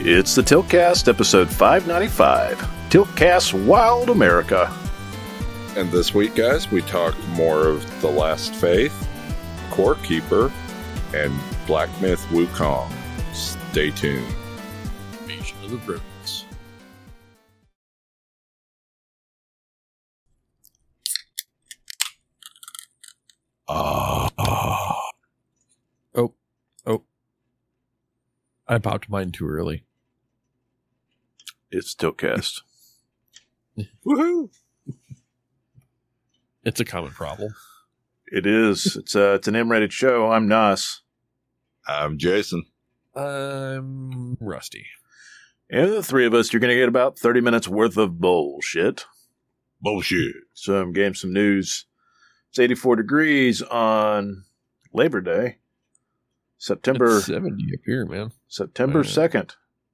It's the Tiltcast, episode 595. Tiltcast Wild America. And this week, guys, we talk more of The Last Faith, Core Keeper, and Black Myth Wukong. Stay tuned. Invasion of the Rodents. Oh. I popped mine too early. It's Tiltcast. Woohoo! It's a common problem. It is. It's an M-rated show. I'm Nas. I'm Jason. I'm Rusty. And the three of us, you're going to get about 30 minutes worth of bullshit. Bullshit. Some games, some news. It's 84 degrees on Labor Day. September It's 70 up here, man. September 2nd.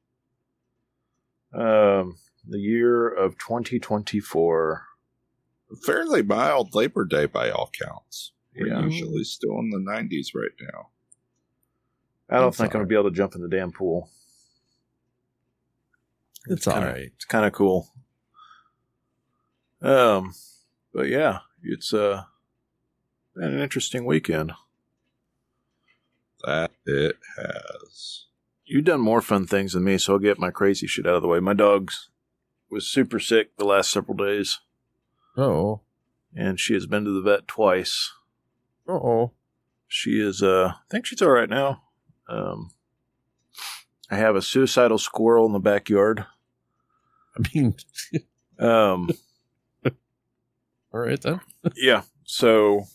The year of 2024. Fairly mild Labor Day by all counts. We're Yeah. usually still in the 90s right now. I don't It's think I'm going to be able to jump in the damn pool. It's all right. It's kind of cool. But yeah, it's been an interesting weekend. That it has. You've done more fun things than me, so I'll get my crazy shit out of the way. My dog was super sick the last several days, Oh. and she has been to the vet twice. Oh. She is, I think she's all right now. I have a suicidal squirrel in the backyard. I mean, Um, all right then. yeah, so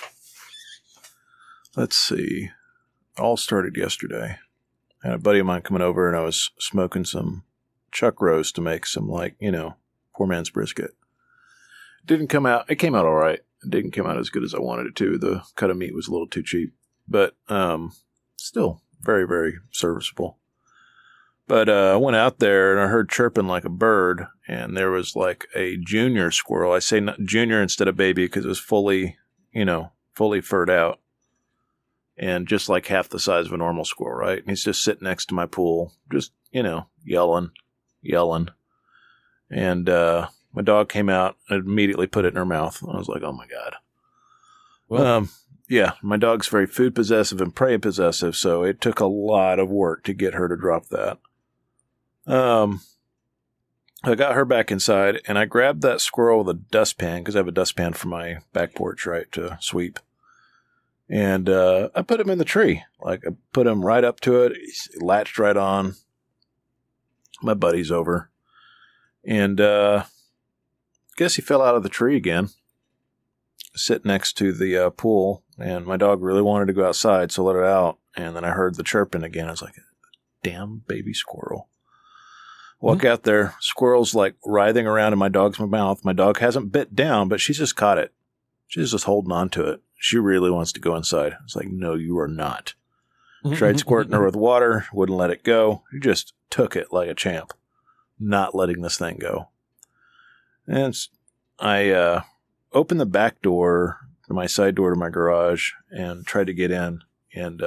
let's see. All started yesterday. I had a buddy of mine coming over, and I was smoking some chuck roast to make some, poor man's brisket. It came out all right. It didn't come out as good as I wanted it to. The cut of meat was a little too cheap, but still very, very serviceable. But I went out there, and I heard chirping like a bird, and there was like a junior squirrel. I say junior instead of baby because it was fully furred out. And just like half the size of a normal squirrel, right? And he's just sitting next to my pool, just, yelling. And my dog came out and immediately put it in her mouth. I was like, oh my God. Well, Yeah, my dog's very food possessive and prey possessive, so it took a lot of work to get her to drop that. I got her back inside, and I grabbed that squirrel with a dustpan, because I have a dustpan for my back porch, right, to sweep. And I put him in the tree. Like, I put him right up to it. He latched right on. My buddy's over. And guess he fell out of the tree again. Sit next to the pool. And my dog really wanted to go outside, so I let it out. And then I heard the chirping again. I was like, damn baby squirrel. Walk out there. Squirrel's like writhing around in my dog's mouth. My dog hasn't bit down, but she's just caught it. She's just holding on to it. She really wants to go inside. It's like, no, you are not. Tried squirting her with water, wouldn't let it go. She just took it like a champ, not letting this thing go. And I opened the back door, my side door to my garage, and tried to get in. And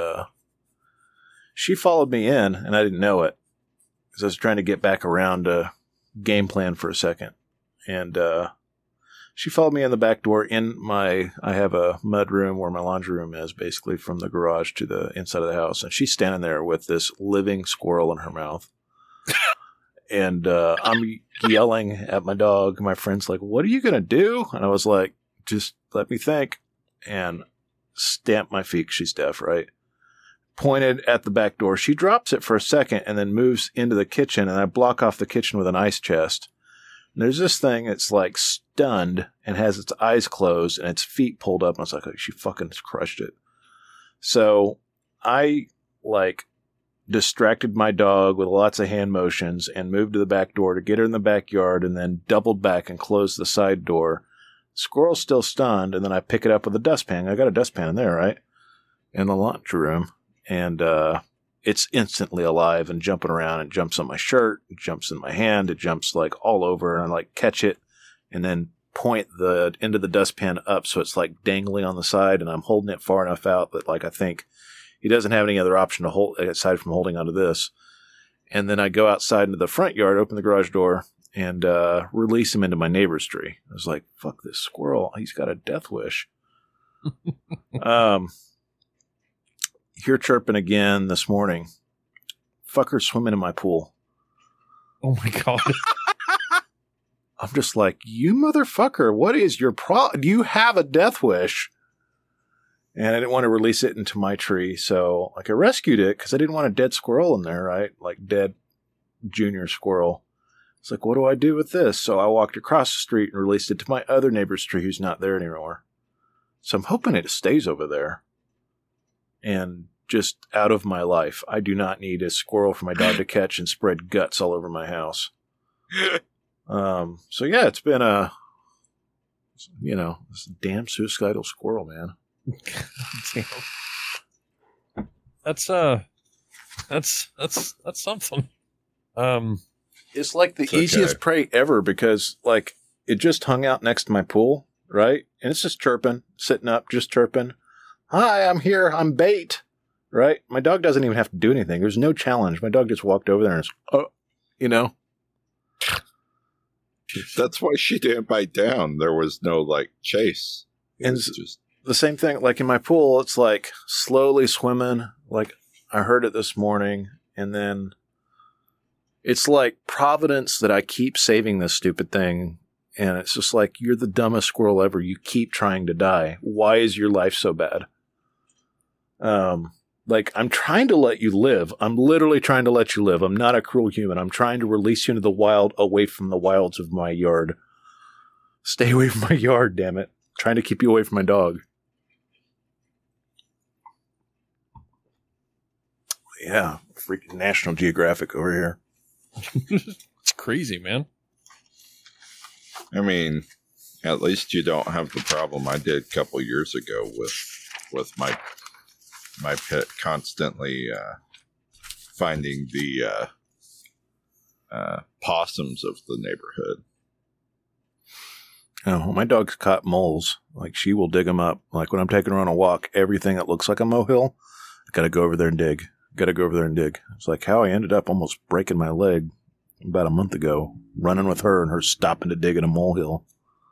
she followed me in, and I didn't know it because I was trying to get back around to game plan for a second. And she followed me in the back door I have a mud room where my laundry room is, basically from the garage to the inside of the house. And she's standing there with this living squirrel in her mouth. And I'm yelling at my dog. My friend's like, what are you going to do? And I was like, just let me think. And stamped my feet. She's deaf, right? Pointed at the back door. She drops it for a second and then moves into the kitchen. And I block off the kitchen with an ice chest. And there's this thing that's like stunned and has its eyes closed and its feet pulled up. And I was like, oh, she fucking crushed it. So I distracted my dog with lots of hand motions and moved to the back door to get her in the backyard and then doubled back and closed the side door. Squirrel's still stunned. And then I pick it up with a dustpan. I got a dustpan in there, right? In the laundry room. And, it's instantly alive and jumping around. It jumps on my shirt, it jumps in my hand, it jumps like all over, and I catch it and then point the end of the dustpan up so it's like dangling on the side, and I'm holding it far enough out that I think he doesn't have any other option to hold aside from holding onto this. And then I go outside into the front yard, open the garage door, and release him into my neighbor's tree. I was like, fuck this squirrel. He's got a death wish. Hear chirping again this morning. Fucker swimming in my pool. Oh my God. I'm just like, you motherfucker, what is your problem? Do you have a death wish? And I didn't want to release it into my tree. So like I rescued it because I didn't want a dead squirrel in there, right? Like dead junior squirrel. It's like, what do I do with this? So I walked across the street and released it to my other neighbor's tree who's not there anymore. So I'm hoping it stays over there. And just out of my life. I do not need a squirrel for my dog to catch and spread guts all over my house. So yeah, it's been this damn suicidal squirrel, man. That's something. It's like the easiest prey ever because like it just hung out next to my pool, right? And it's just chirping, sitting up, just chirping. Hi, I'm here. I'm bait, right? My dog doesn't even have to do anything. There's no challenge. My dog just walked over there and That's why she didn't bite down. There was no like chase. And just the same thing, like in my pool, it's like slowly swimming. Like I heard it this morning, and then it's like Providence that I keep saving this stupid thing. And it's just like, you're the dumbest squirrel ever. You keep trying to die. Why is your life so bad? Like, I'm trying to let you live. I'm literally trying to let you live. I'm not a cruel human. I'm trying to release you into the wild, away from the wilds of my yard. Stay away from my yard, damn it. Trying to keep you away from my dog. Yeah, freaking National Geographic over here. It's crazy, man. I mean, at least you don't have the problem I did a couple years ago with my pet constantly finding the possums of the neighborhood. Oh, my dog's caught moles. Like, she will dig them up. Like, when I'm taking her on a walk, everything that looks like a molehill, I gotta go over there and dig. It's like how I ended up almost breaking my leg about a month ago, running with her and her stopping to dig in a molehill.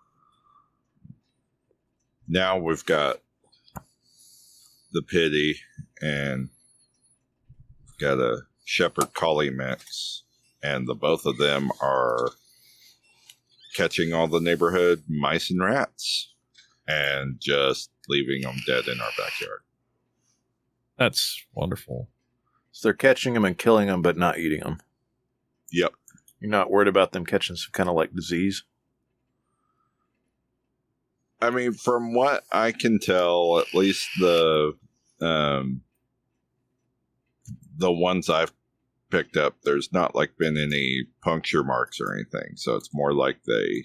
Now we've got the Pity and got a Shepherd Collie mix, and the both of them are catching all the neighborhood mice and rats and just leaving them dead in our backyard. That's wonderful. So they're catching them and killing them, but not eating them. Yep. You're not worried about them catching some kind of like disease? I mean, from what I can tell, at least the ones I've picked up, there's not like been any puncture marks or anything. So it's more like they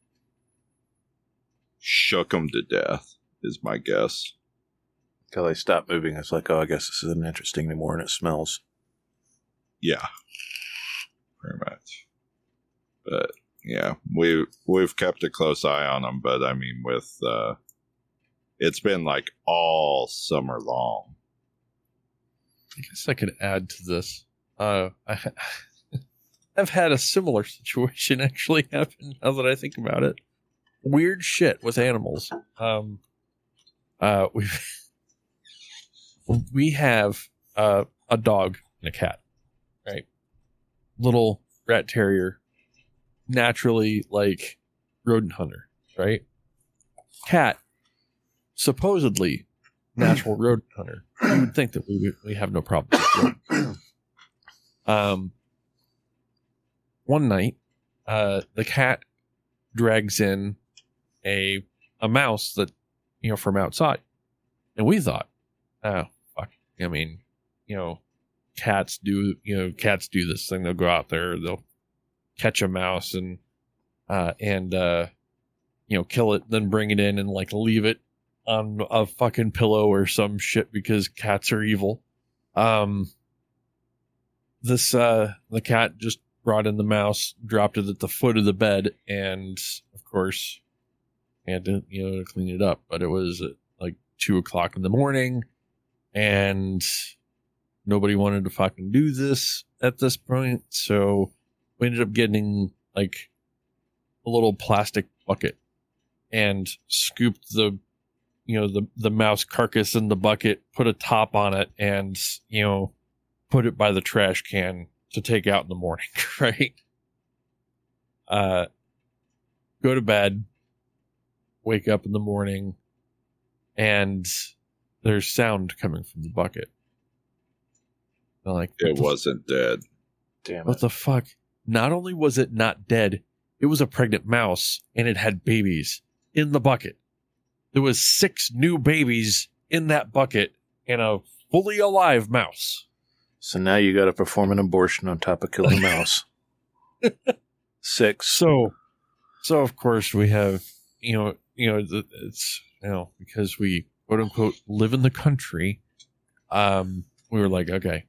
shook them to death, is my guess. Until they stop moving, it's like, oh, I guess this isn't interesting anymore, and it smells. Yeah, pretty much. But yeah, we've kept a close eye on them. But I mean, with it's been like all summer long. I guess I could add to this. I've had a similar situation actually happen. Now that I think about it, weird shit with animals. We have a dog and a cat, right? Little rat terrier, naturally like rodent hunter, right? Cat, supposedly natural rodent hunter. You would think that we have no problem with rodents. One night, the cat drags in a mouse that, from outside. And we thought, oh, fuck. I mean, cats do this thing. They'll go out there, they'll catch a mouse and kill it, then bring it in and like leave it on a fucking pillow or some shit because cats are evil. The cat just brought in the mouse, dropped it at the foot of the bed, and of course had to clean it up. But it was at like 2:00 in the morning, and nobody wanted to fucking do this at this point, so we ended up getting like a little plastic bucket and scooped the mouse carcass in the bucket, put a top on it, and put it by the trash can to take out in the morning. Right. Go to bed, wake up in the morning, and there's sound coming from the bucket. I'm like, It wasn't dead. Damn what it. the fuck? Not only was it not dead, it was a pregnant mouse, and it had babies in the bucket. There was 6 new babies in that bucket and a fully alive mouse. So now you got to perform an abortion on top of killing a mouse. 6. So of course we have, it's, because we quote unquote live in the country. We were like, okay,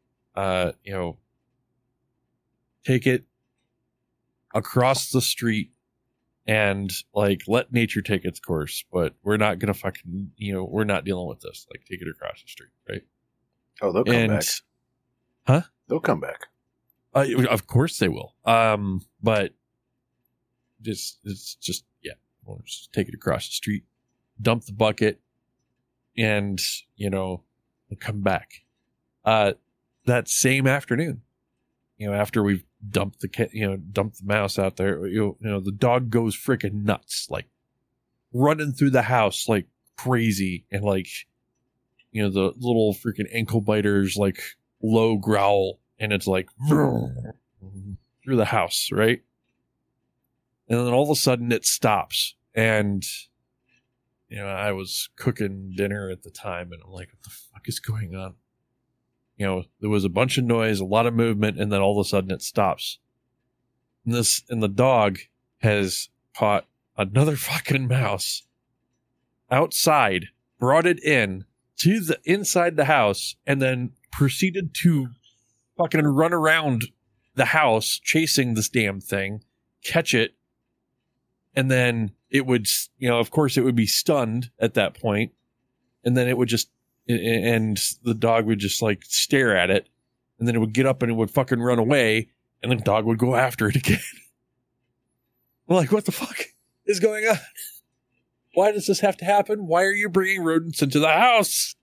take it across the street and like let nature take its course, but we're not gonna fucking, we're not dealing with this. Like, take it across the street, right? Oh, they'll come back. Huh? They'll come back. Of course they will. But it's just, we'll just take it across the street, dump the bucket, and we'll come back. That same afternoon, after we've dumped the mouse out there, the dog goes freaking nuts, like running through the house like crazy, and like, the little freaking ankle biters, like low growl, and it's like through the house, right? And then all of a sudden it stops, and I was cooking dinner at the time, and I'm like, what the fuck is going on? There was a bunch of noise, a lot of movement, and then all of a sudden it stops. And the dog has caught another fucking mouse outside, brought it in to the inside the house, and then proceeded to fucking run around the house chasing this damn thing, catch it, and then it would, of course it would be stunned at that point, and then it would just, and the dog would just like stare at it, and then it would get up and it would fucking run away, and the dog would go after it again. I'm like, what the fuck is going on? Why does this have to happen? Why are you bringing rodents into the house?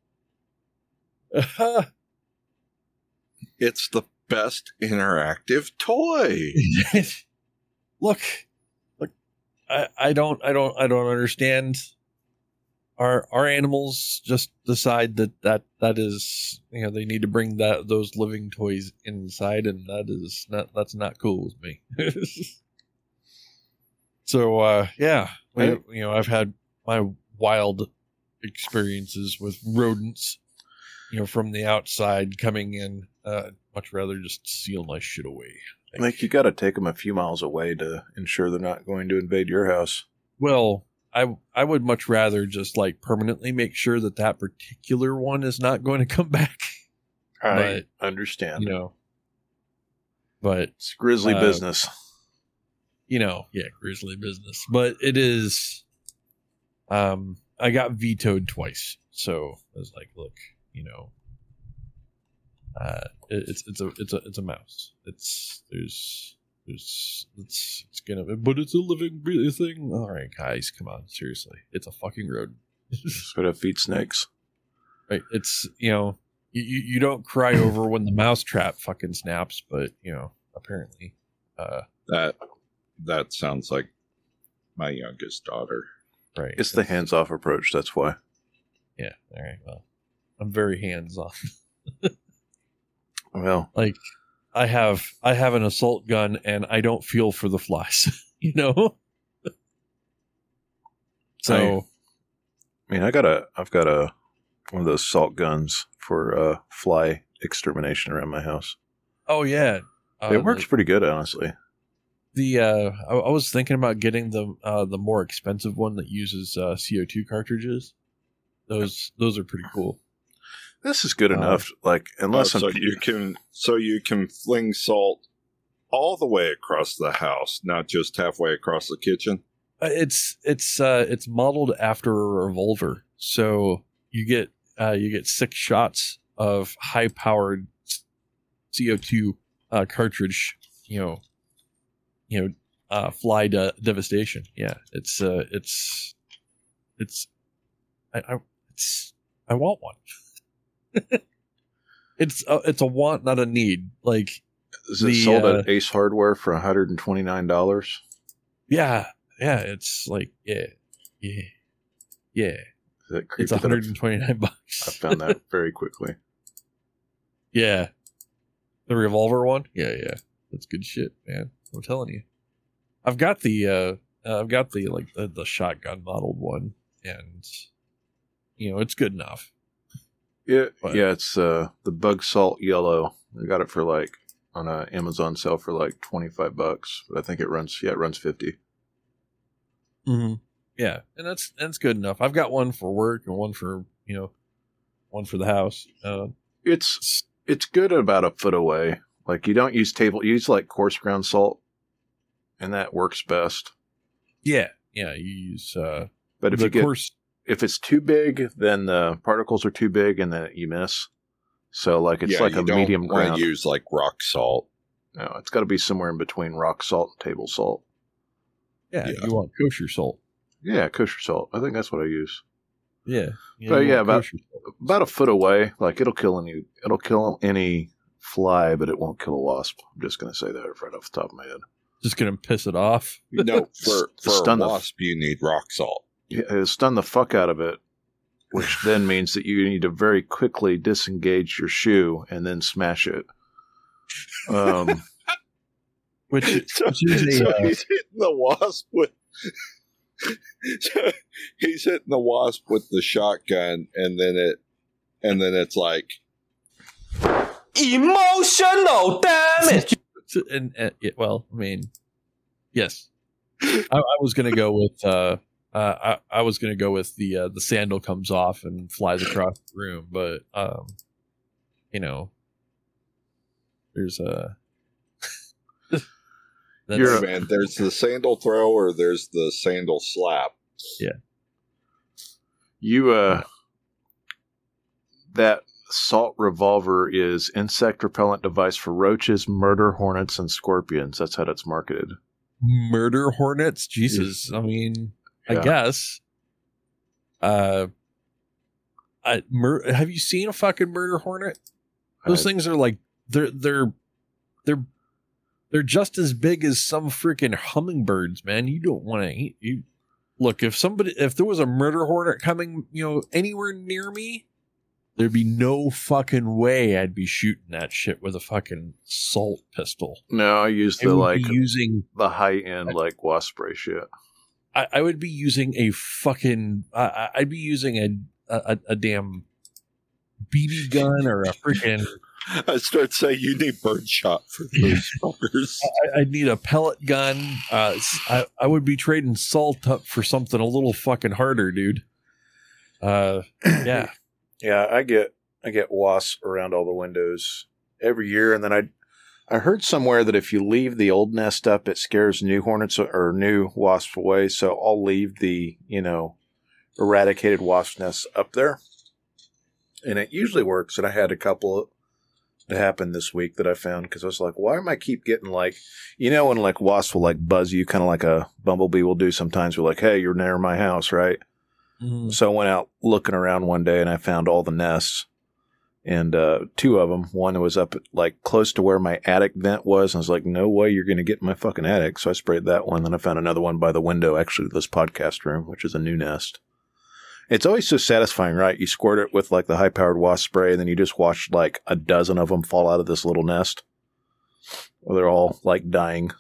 It's the best interactive toy. Look, I don't understand. Our animals just decide that is, they need to bring those living toys inside, and that's not cool with me. So yeah, I've had my wild experiences with rodents, from the outside coming in. Much rather just seal my shit away. Like, you got to take them a few miles away to ensure they're not going to invade your house. Well, I would much rather just like permanently make sure that particular one is not going to come back. I understand. But it's grizzly business. Grizzly business. But it is. I got vetoed twice, so I was like, look, it's a mouse. It's but it's a living, breathing thing. All right, guys, come on, seriously, it's a fucking rodent. Sort of feed snakes, right? It's you don't cry over when the mouse trap fucking snaps, but apparently, that sounds like my youngest daughter. Right, it's the hands-off approach. That's why. Yeah. All right. Well, I'm very hands-on. Well, like I have an assault gun, and I don't feel for the flies, So, I've got one of those salt guns for fly extermination around my house. Oh yeah, it works pretty good, honestly. I was thinking about getting the more expensive one that uses CO2 cartridges. Those are pretty cool. This is good enough. Like, unless you can fling salt all the way across the house, not just halfway across the kitchen. It's modeled after a revolver, so you get 6 shots of high powered CO2 cartridge, fly devastation. Yeah, I want one. It's a want, not a need. Like, is it sold at Ace Hardware for $129? Yeah, it's like yeah. It's $129. I found that very quickly. Yeah, the revolver one. Yeah, that's good shit, man. I'm telling you. I've got the the shotgun modeled one, and it's good enough. Yeah, it's the Bug Salt Yellow. I got it for like on a Amazon sale for like $25, but I think it runs 50. Mm-hmm. Yeah, and that's good enough. I've got one for work and one for the house. It's good about a foot away. Like, you don't use you use like coarse ground salt, and that works best. Yeah, you use. But if it's too big, then the particles are too big, and then you miss. So like it's like a medium ground. You don't use like rock salt. No, it's got to be somewhere in between rock salt and table salt. Yeah, you want kosher salt. Yeah, kosher salt. I think that's what I use. Yeah. But yeah, about a foot away. Like, it'll kill any fly, but it won't kill a wasp. I'm just going to say that right off the top of my head. Just going to piss it off? No, for a wasp, you need rock salt. Yeah, it'll stun the fuck out of it, which then means that you need to very quickly disengage your shoe and then smash it. Which is he's hitting the wasp with... he's hitting the wasp with the shotgun, and then it's like emotional damage. Well, I mean, yes, I was gonna go with I was gonna go with the sandal comes off and flies across the room, but there's a man, there's the sandal throw or there's the sandal slap. Yeah. That salt revolver is insect repellent device for roaches, murder hornets, and scorpions. That's how it's marketed. Murder hornets? Jesus. I mean, yeah. I guess. Have you seen a fucking murder hornet? Those things are like, they're just as big as some freaking hummingbirds, man. You don't want to eat. Look, if there was a murder hornet coming, anywhere near me, there'd be no fucking way I'd be shooting that shit with a fucking salt pistol. No, I use the high end like wasp spray shit. I would be using a fucking. I'd be using a damn BB gun or a freaking. I start saying you need birdshot for those fuckers. I'd need a pellet gun. I would be trading salt up for something a little fucking harder, dude. Yeah. Yeah, I get wasps around all the windows every year, and then I heard somewhere that if you leave the old nest up, it scares new hornets or new wasps away. So I'll leave the eradicated wasp nests up there, and it usually works. And I had a couple to happen this week that I found because I was like, why am I keep getting like, when like wasps will like buzz you, kind of like a bumblebee will do sometimes. We're like, hey, you're near my house, right? Mm-hmm. So I went out looking around one day and I found all the nests, and two of them. One was up like close to where my attic vent was, and I was like, no way you're going to get in my fucking attic. So I sprayed that one. Then I found another one by the window, actually, this podcast room, which is a new nest. It's always so satisfying, right? You squirt it with like the high-powered wasp spray, and then you just watch like a dozen of them fall out of this little nest. Well, they're all like dying.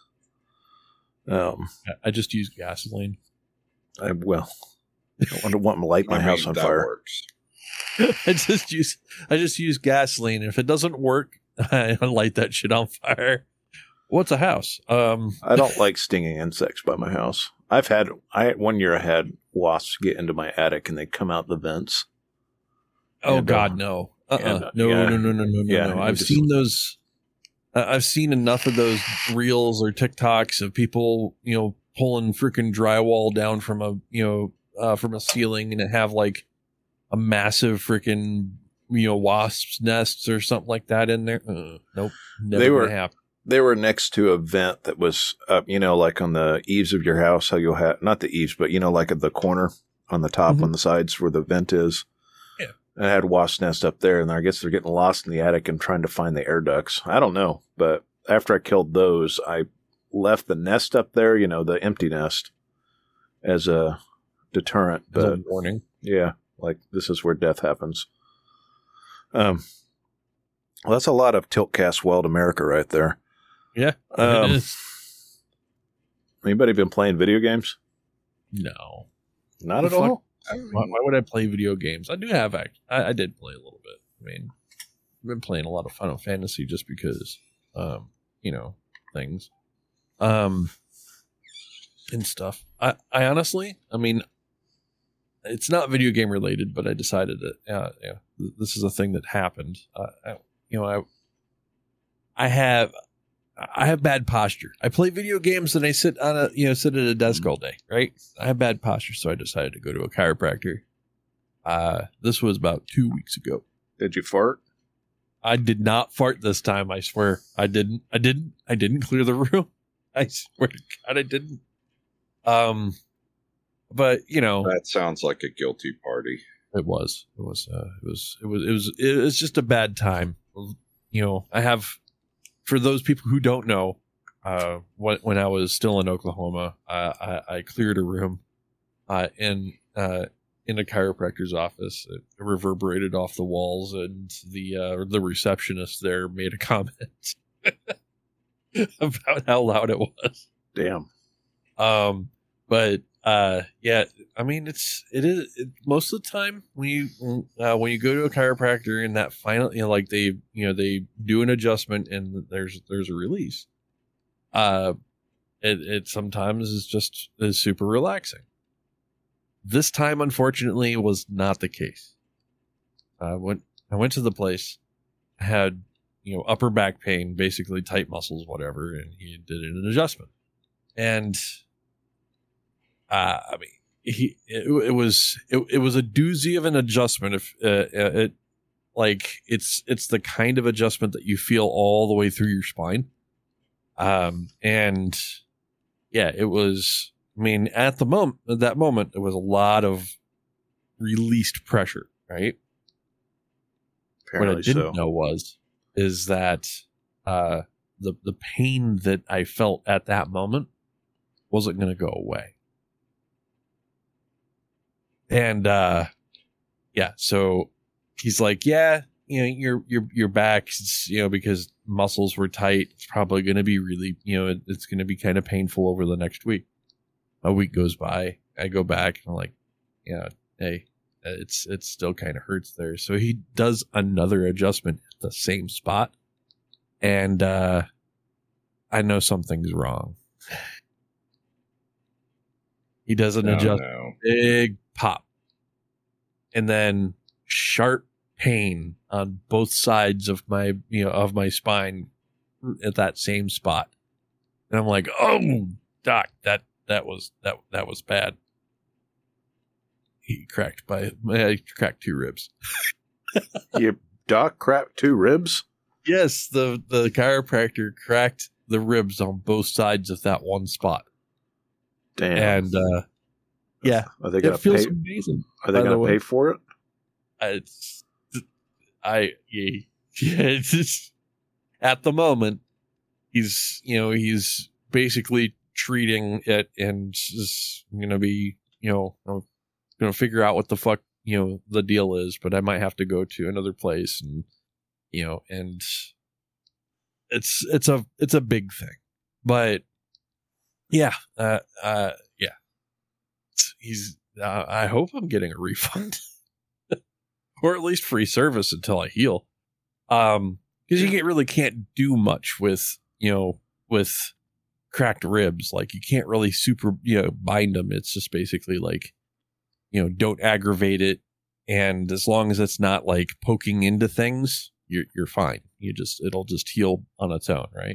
I just use gasoline. I don't want to light my house on fire. Works. I just use gasoline. If it doesn't work, I light that shit on fire. What's a house? I don't like stinging insects by my house. One year I had wasps get into my attic and they come out the vents. Oh God, no. No. I've seen those. I've seen enough of those reels or TikToks of people, pulling freaking drywall down from a ceiling and have like a massive freaking wasps nests or something like that in there. Nope, never They were- gonna happen. They were next to a vent that was up, like on the eaves of your house, how you'll have, not the eaves, but, like at the corner on the top, Mhm. on the sides where the vent is. Yeah. And I had wasp nest up there, and I guess they're getting lost in the attic and trying to find the air ducts. I don't know. But after I killed those, I left the nest up there, the empty nest, as a deterrent. As a But warning. yeah, like this is where death happens. Well, that's a lot of Tiltcast Wild America right there. Yeah. It Um, is. Anybody been playing video games? No. Not The at fuck? all. Why would I play video games? I do have. I did play a little bit. I mean, I've been playing a lot of Final Fantasy just because, things, and stuff. I honestly, I mean, it's not video game related, but I decided that, this is a thing that happened. I have bad posture. I play video games and I sit at a desk all day, right? I have bad posture, so I decided to go to a chiropractor. This was about 2 weeks ago. Did you fart? I did not fart this time. I swear, I didn't clear the room. I swear to God, I didn't. But That sounds like a guilty party. it was just a bad time. I have, for those people who don't know, when I was still in Oklahoma, I cleared a room in a chiropractor's office. It reverberated off the walls, and the receptionist there made a comment about how loud it was. Damn. But yeah, I mean, it is most of the time when you go to a chiropractor and that final, they do an adjustment and there's a release. It sometimes is super relaxing. This time, unfortunately, was not the case. I went to the place, I had upper back pain, basically tight muscles, whatever, and he did an adjustment, and I mean, it was a doozy of an adjustment. If it's the kind of adjustment that you feel all the way through your spine. And yeah, it was, I mean, at that moment, there was a lot of released pressure, right? Apparently What I didn't know is that, the pain that I felt at that moment wasn't going to go away. And, yeah, so he's like, yeah, your back, because muscles were tight, it's probably going to be really, it's going to be kind of painful over the next week. A week goes by, I go back and I'm like, yeah, hey, it's still kind of hurts there. So he does another adjustment at the same spot. And, I know something's wrong. He does an adjustment, big pop, and then sharp pain on both sides of my spine at that same spot. And I'm like, oh, doc, that was bad. I cracked 2 ribs. Your doc cracked 2 ribs? Yes, the chiropractor cracked the ribs on both sides of that one spot. Damn. And yeah, Are they going it to feels pay? amazing. Are they going to pay for it? It's it's just, at the moment he's basically treating it and just gonna be gonna figure out what the fuck the deal is, but I might have to go to another place and and it's a big thing, but yeah, he's I hope I'm getting a refund. Or at least free service until I heal. Because you really can't do much with cracked ribs. Like, you can't really super, bind them. It's just basically like, don't aggravate it. And as long as it's not like poking into things, you're fine. It'll just heal on its own, right?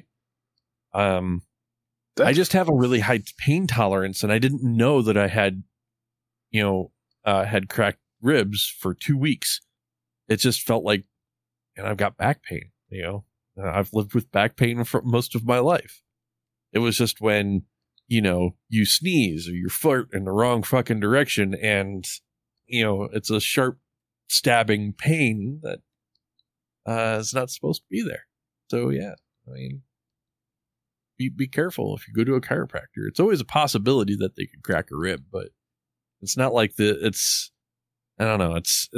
I just have a really high pain tolerance, and I didn't know that I had, had cracked ribs for 2 weeks. it just felt like, and I've got back pain, I've lived with back pain for most of my life. It was just when, you sneeze or you fart in the wrong fucking direction and, it's a sharp stabbing pain that is not supposed to be there. So, yeah, I mean, be careful if you go to a chiropractor. It's always a possibility that they could crack a rib, but it's not like I don't know. It's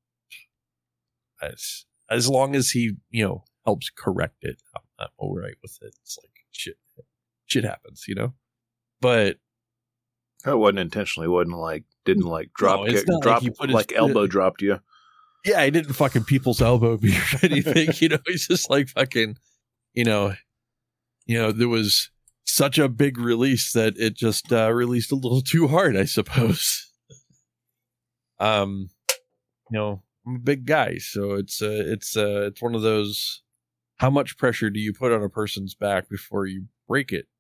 as long as he, helps correct it, I'm all right with it. It's like shit happens, but it wasn't intentionally. Didn't drop it's kick, not drop like he put like elbow dropped you. Yeah, he didn't fucking people's elbow me or anything. He's just like fucking, there was such a big release that it just released a little too hard, I suppose. I'm a big guy, so it's one of those. How much pressure do you put on a person's back before you break it?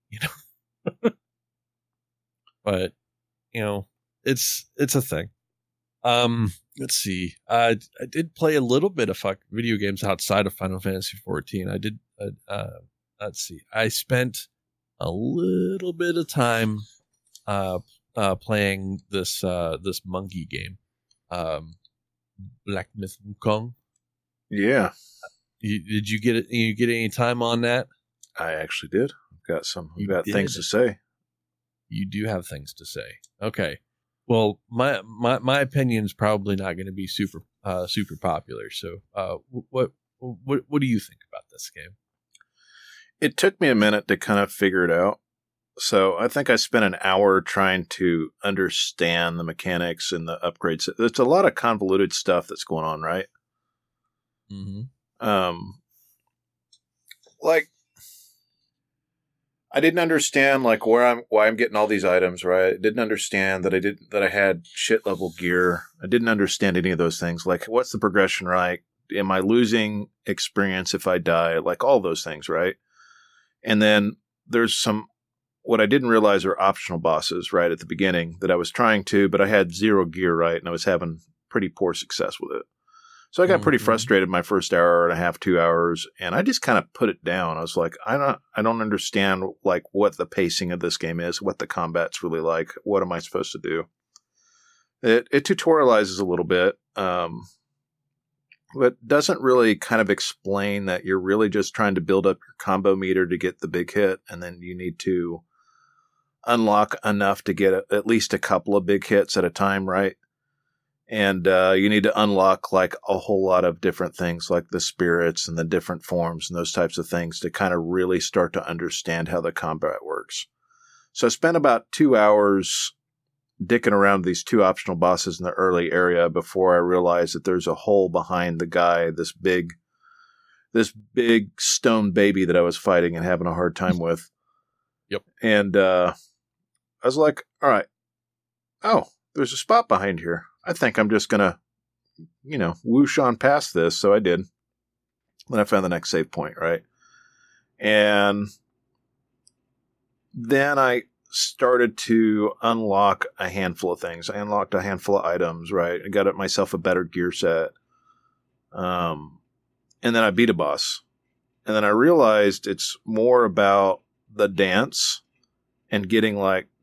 But it's a thing. Let's see. I did play a little bit of video games outside of Final Fantasy 14. I did. Let's see. I spent a little bit of time playing this monkey game, Black Myth Wukong. Yeah. Did you get it? You get any time on that? I actually did. I've got things to say. You do have things to say. Okay. Well, my opinion's probably not going to be super popular. So, what do you think about this game? It took me a minute to kind of figure it out. So I think I spent an hour trying to understand the mechanics and the upgrades. There's a lot of convoluted stuff that's going on, right? Mm-hmm. I didn't understand why I'm getting all these items, right? I didn't understand that I had shit level gear. I didn't understand any of those things. Like, what's the progression, right? Am I losing experience if I die? Like, all those things, right? And then there's what I didn't realize are optional bosses, right, at the beginning that I was trying to, but I had zero gear, right? And I was having pretty poor success with it. So I got pretty frustrated my first hour and a half, 2 hours, and I just kind of put it down. I was like, I don't understand what the pacing of this game is, what the combat's really like. What am I supposed to do? It tutorializes a little bit, but doesn't really kind of explain that you're really just trying to build up your combo meter to get the big hit, and then you need to unlock enough to get at least a couple of big hits at a time, right? And you need to unlock a whole lot of different things like the spirits and the different forms and those types of things to kind of really start to understand how the combat works. So I spent about 2 hours dicking around these two optional bosses in the early area before I realized that there's a hole behind the guy, this big stone baby that I was fighting and having a hard time with. Yep. And I was like, all right, there's a spot behind here. I think I'm just going to, whoosh on past this. So I did. Then I found the next save point, right? And then I started to unlock a handful of things. I unlocked a handful of items, right? I got myself a better gear set. And then I beat a boss. And then I realized it's more about the dance and getting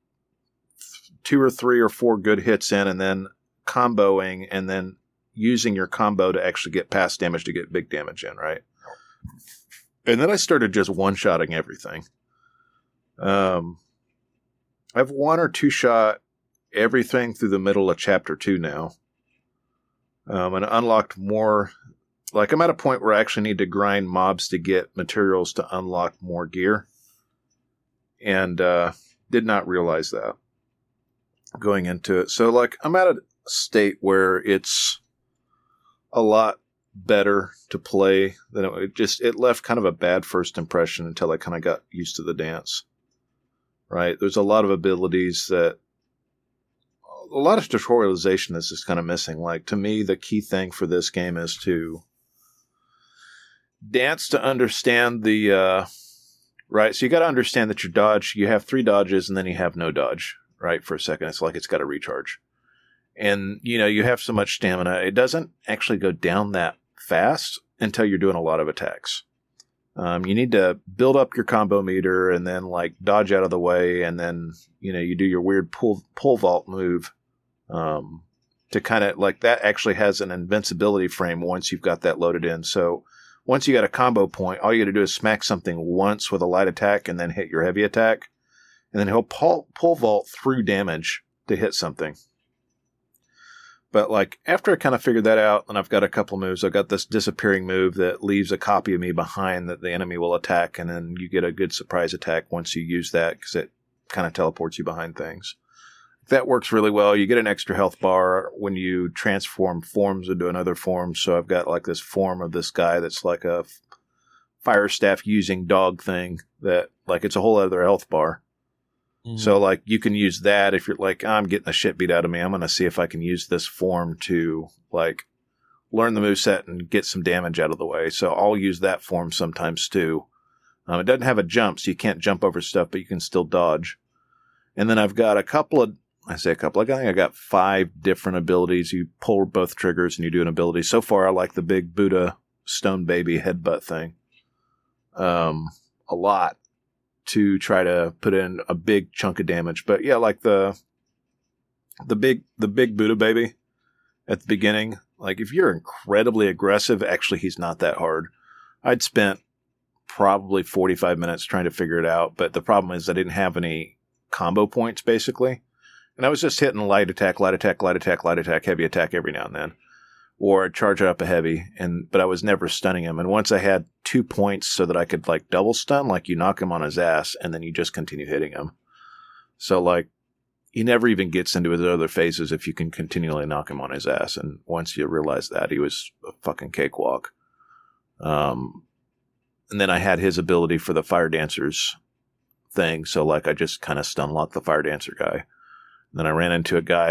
2 or 3 or 4 good hits in and then comboing and then using your combo to actually get pass damage to get big damage in, right? And then I started just one-shotting everything. I've 1 or 2 shot everything through the middle of chapter 2 now. And unlocked more. I'm at a point where I actually need to grind mobs to get materials to unlock more gear. And did not realize that going into it. So I'm at a state where it's a lot better to play than it left kind of a bad first impression until I kind of got used to the dance. Right? There's a lot of abilities that a lot of tutorialization is just kind of missing. To me, the key thing for this game is to dance to understand the right. So you got to understand that your dodge, you have 3 dodges and then you have no dodge, right? For a second. It's got to recharge. And, you have so much stamina. It doesn't actually go down that fast until you're doing a lot of attacks. You need to build up your combo meter and then like dodge out of the way. And then, you do your weird pull vault move, to kind of like that actually has an invincibility frame once you've got that loaded in. So once you got a combo point, all you got to do is smack something once with a light attack and then hit your heavy attack. And then he'll pull vault through damage to hit something. But like after I kind of figured that out, and I've got a couple moves, I've got this disappearing move that leaves a copy of me behind that the enemy will attack, and then you get a good surprise attack once you use that because it kind of teleports you behind things. That works really well. You get an extra health bar when you transform forms into another form. So I've got like this form of this guy that's like a fire staff using dog thing that like it's a whole other health bar. So, like, you can use that if you're like, I'm getting the shit beat out of me. I'm going to see if I can use this form to, like, learn the moveset and get some damage out of the way. So, I'll use that form sometimes, too. It doesn't have a jump, so you can't jump over stuff, but you can still dodge. And then I've got I think I got 5 different abilities. You pull both triggers and you do an ability. So far, I like the big Buddha stone baby headbutt thing a lot, to try to put in a big chunk of damage. But yeah, like the big Buddha baby at the beginning, like if you're incredibly aggressive, actually he's not that hard. I'd spent probably 45 minutes trying to figure it out, but the problem is I didn't have any combo points basically. And I was just hitting light attack, heavy attack every now and then. Or I'd charge up a heavy, but I was never stunning him. And once I had 2 points so that I could like double stun, like you knock him on his ass and then you just continue hitting him. So like he never even gets into his other phases if you can continually knock him on his ass. And once you realize that, he was a fucking cakewalk. And then I had his ability for the fire dancers thing. So like I just kind of stun locked the fire dancer guy. And then I ran into a guy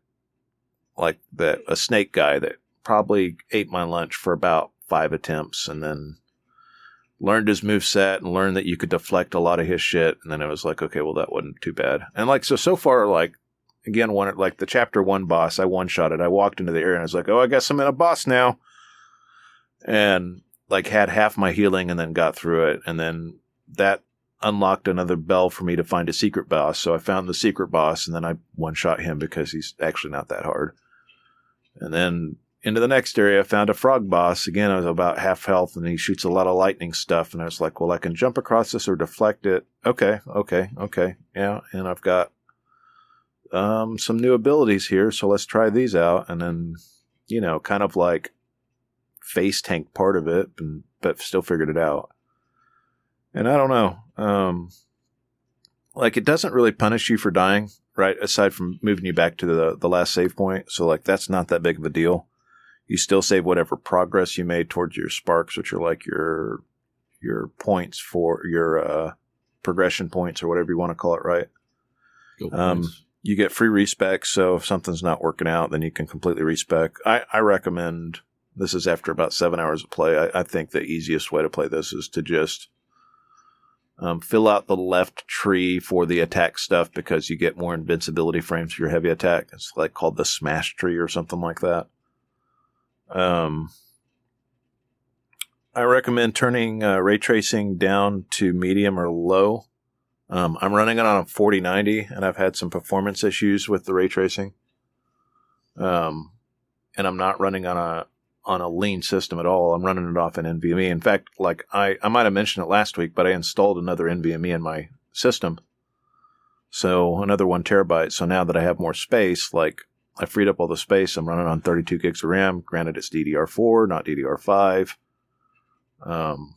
a snake guy that probably ate my lunch for about 5 attempts, and then learned his moveset and learned that you could deflect a lot of his shit. And then I was like, okay, well, that wasn't too bad. And like, so far, like, again, like the chapter 1 boss, I one-shot it. I walked into the area and I was like, oh, I guess I'm in a boss now. And like had half my healing and then got through it. And then that unlocked another bell for me to find a secret boss. So I found the secret boss and then I one-shot him because he's actually not that hard. And then into the next area, I found a frog boss. Again, I was about half health, and he shoots a lot of lightning stuff. And I was like, well, I can jump across this or deflect it. Okay. Yeah, and I've got some new abilities here, so let's try these out. And then, kind of like face tank part of it, but still figured it out. And I don't know. Like, it doesn't really punish you for dying, right? Aside from moving you back to the last save point. So, like, that's not that big of a deal. You still save whatever progress you made towards your sparks, which are like your points for your progression points or whatever you want to call it, right? You get free respec, so if something's not working out, then you can completely respec. I recommend, this is after about 7 hours of play, I think the easiest way to play this is to just fill out the left tree for the attack stuff, because you get more invincibility frames for your heavy attack. It's like called the smash tree or something like that. I recommend turning ray tracing down to medium or low. I'm running it on a 4090, and I've had some performance issues with the ray tracing. And I'm not running on a lean system at all. I'm running it off an NVMe. In fact, like I might have mentioned it last week, but I installed another NVMe in my system. So another 1 terabyte. So now that I have more space, like I freed up all the space. I'm running on 32 gigs of RAM. Granted, it's DDR4, not DDR5. I'm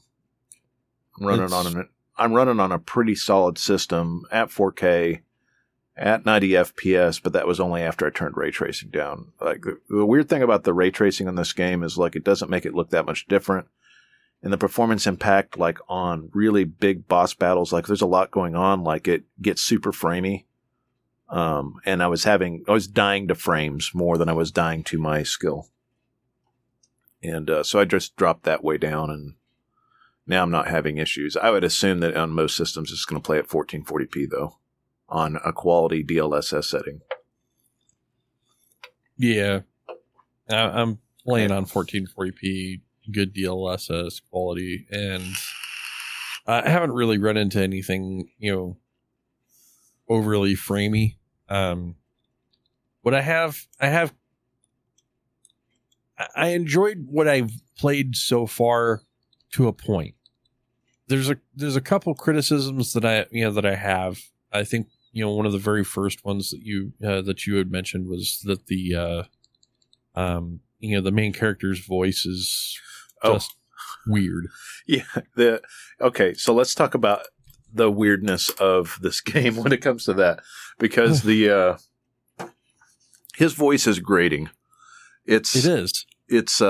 running on a pretty solid system at 4K at 90 FPS, but that was only after I turned ray tracing down. Like the weird thing about the ray tracing in this game is like it doesn't make it look that much different. And the performance impact, like on really big boss battles, like there's a lot going on, like it gets super framey. And I was dying to frames more than I was dying to my skill. And so I just dropped that way down, and now I'm not having issues. I would assume that on most systems it's going to play at 1440p though, on a quality DLSS setting. Yeah. I'm playing on 1440p, good DLSS quality, and I haven't really run into anything, overly framey. What I enjoyed what I've played so far to a point. There's a couple criticisms that I have. I think, one of the very first ones that you had mentioned was that the main character's voice is just weird. Yeah. Okay. So let's talk about the weirdness of this game when it comes to that, because his voice is grating. It is. It's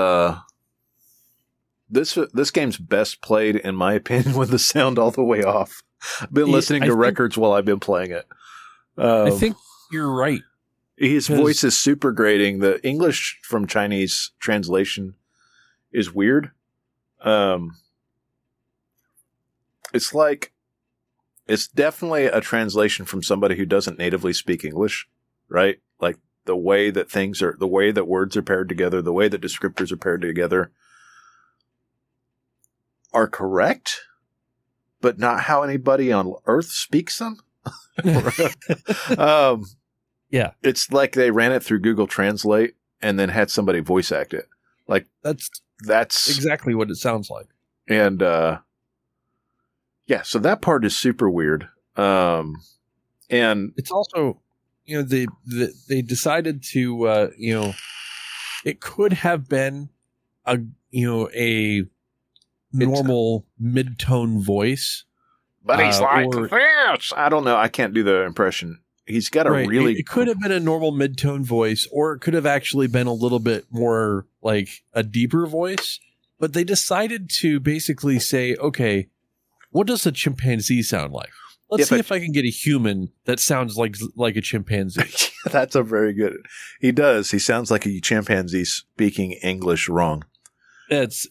this game's best played, in my opinion, with the sound all the way off. I've been listening to records while I've been playing it. I think you're right. His voice is super grating. The English from Chinese translation is weird. It's definitely a translation from somebody who doesn't natively speak English, right? Like the way that words are paired together, the way that descriptors are paired together are correct, but not how anybody on Earth speaks them. Yeah. It's like they ran it through Google Translate and then had somebody voice act it. Like that's exactly what it sounds like. And so that part is super weird. And it's also, they decided to, it could have been a normal mid-tone voice. But he's like this. I don't know. I can't do the impression. He's got a really... It could have been a normal mid-tone voice, or it could have actually been a little bit more like a deeper voice. But they decided to basically say, okay, what does a chimpanzee sound like? Let's see if I can get a human that sounds like a chimpanzee. That's a very good... He does. He sounds like a chimpanzee speaking English wrong. It's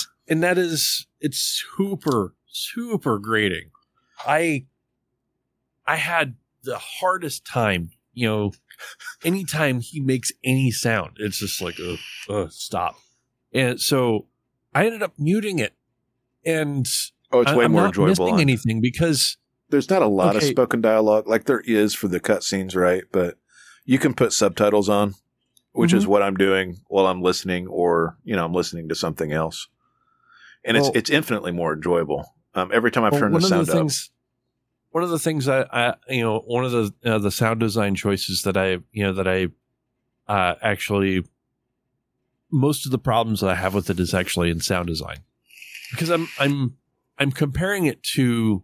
super, super grating. I had the hardest time, anytime he makes any sound, it's just like, stop. And so I ended up muting it, and it's way more enjoyable. I'm not missing anything because there's not a lot of spoken dialogue like there is for the cutscenes, right? But you can put subtitles on, which is what I'm doing while I'm listening, or I'm listening to something else, and it's infinitely more enjoyable. Every time I've turned the sound up. One of the things one of the sound design choices that I actually, most of the problems that I have with it is actually in sound design, because I'm comparing it to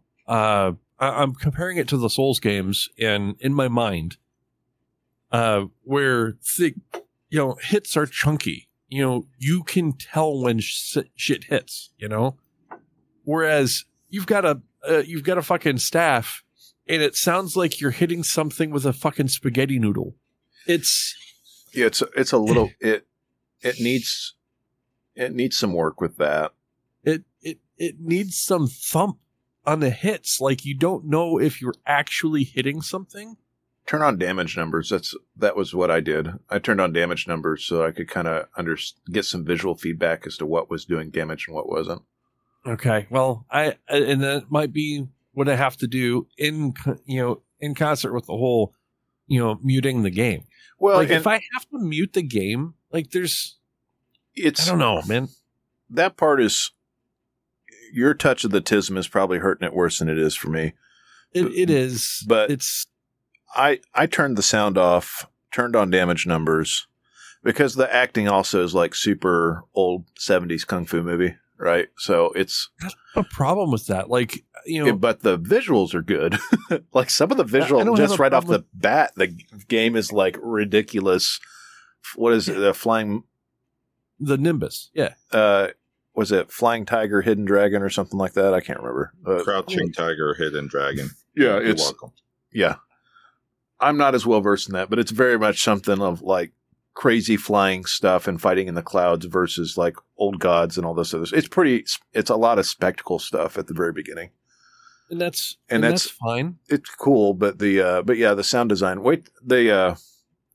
the Souls games, and in my mind, where hits are chunky. You can tell when shit hits. Whereas you've got a fucking staff, and it sounds like you're hitting something with a fucking spaghetti noodle. It's a little it needs some work with that. It needs some thump on the hits. Like, you don't know if you're actually hitting something. Turn on damage numbers. That was what I did. I turned on damage numbers so I could kind of get some visual feedback as to what was doing damage and what wasn't. Okay, well, and that might be what I have to do in concert with the whole, muting the game. Well, like, if I have to mute the game, like, I don't know, man. That part is, your touch of the tism is probably hurting it worse than it is for me. It is, but I turned the sound off, turned on damage numbers, because the acting also is like super old 70s kung fu movie. Right. So it's a problem with that. Like, but the visuals are good. Like, some of the visual, just right off the bat, the game is like ridiculous. What is it? The Nimbus. Yeah. Was it Flying Tiger, Hidden Dragon, or something like that? I can't remember. Crouching Tiger, Hidden Dragon. Yeah. You're welcome. Yeah. I'm not as well versed in that, but it's very much something of like crazy flying stuff and fighting in the clouds versus like old gods and all this other. It's a lot of spectacle stuff at the very beginning, and that's fine. It's cool, but the sound design.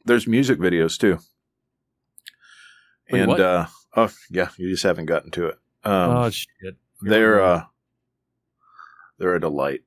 There's music videos too. Wait, And what? oh yeah, you just haven't gotten to it. Oh shit! They're a delight.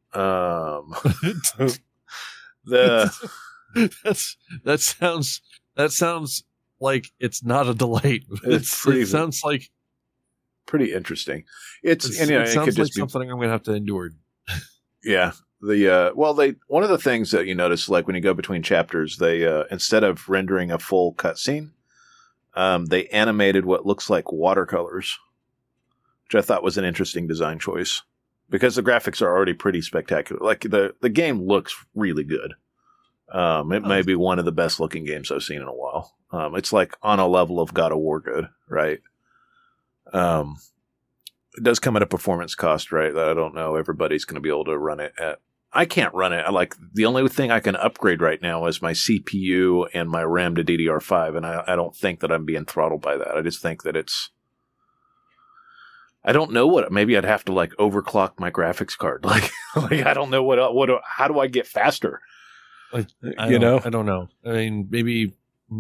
The that sounds like it's not a delight. It's pretty- It sounds like pretty interesting. It's it and, you know, it sounds could like just be something I'm going to have to endure. yeah. One of the things that you notice, like when you go between chapters, they instead of rendering a full cutscene, they animated what looks like watercolors, which I thought was an interesting design choice because the graphics are already pretty spectacular. Like the game looks really good. It may be one of the best looking games I've seen in a while. It's like on a level of God of War good, right? It does come at a performance cost, right? That I don't know everybody's going to be able to run it at. I can't run it. The only thing I can upgrade right now is my CPU and my RAM to DDR5, and I don't think that I'm being throttled by that. I just think that I don't know maybe I'd have to like overclock my graphics card. Like I don't know how do I get faster? I don't know. I mean, maybe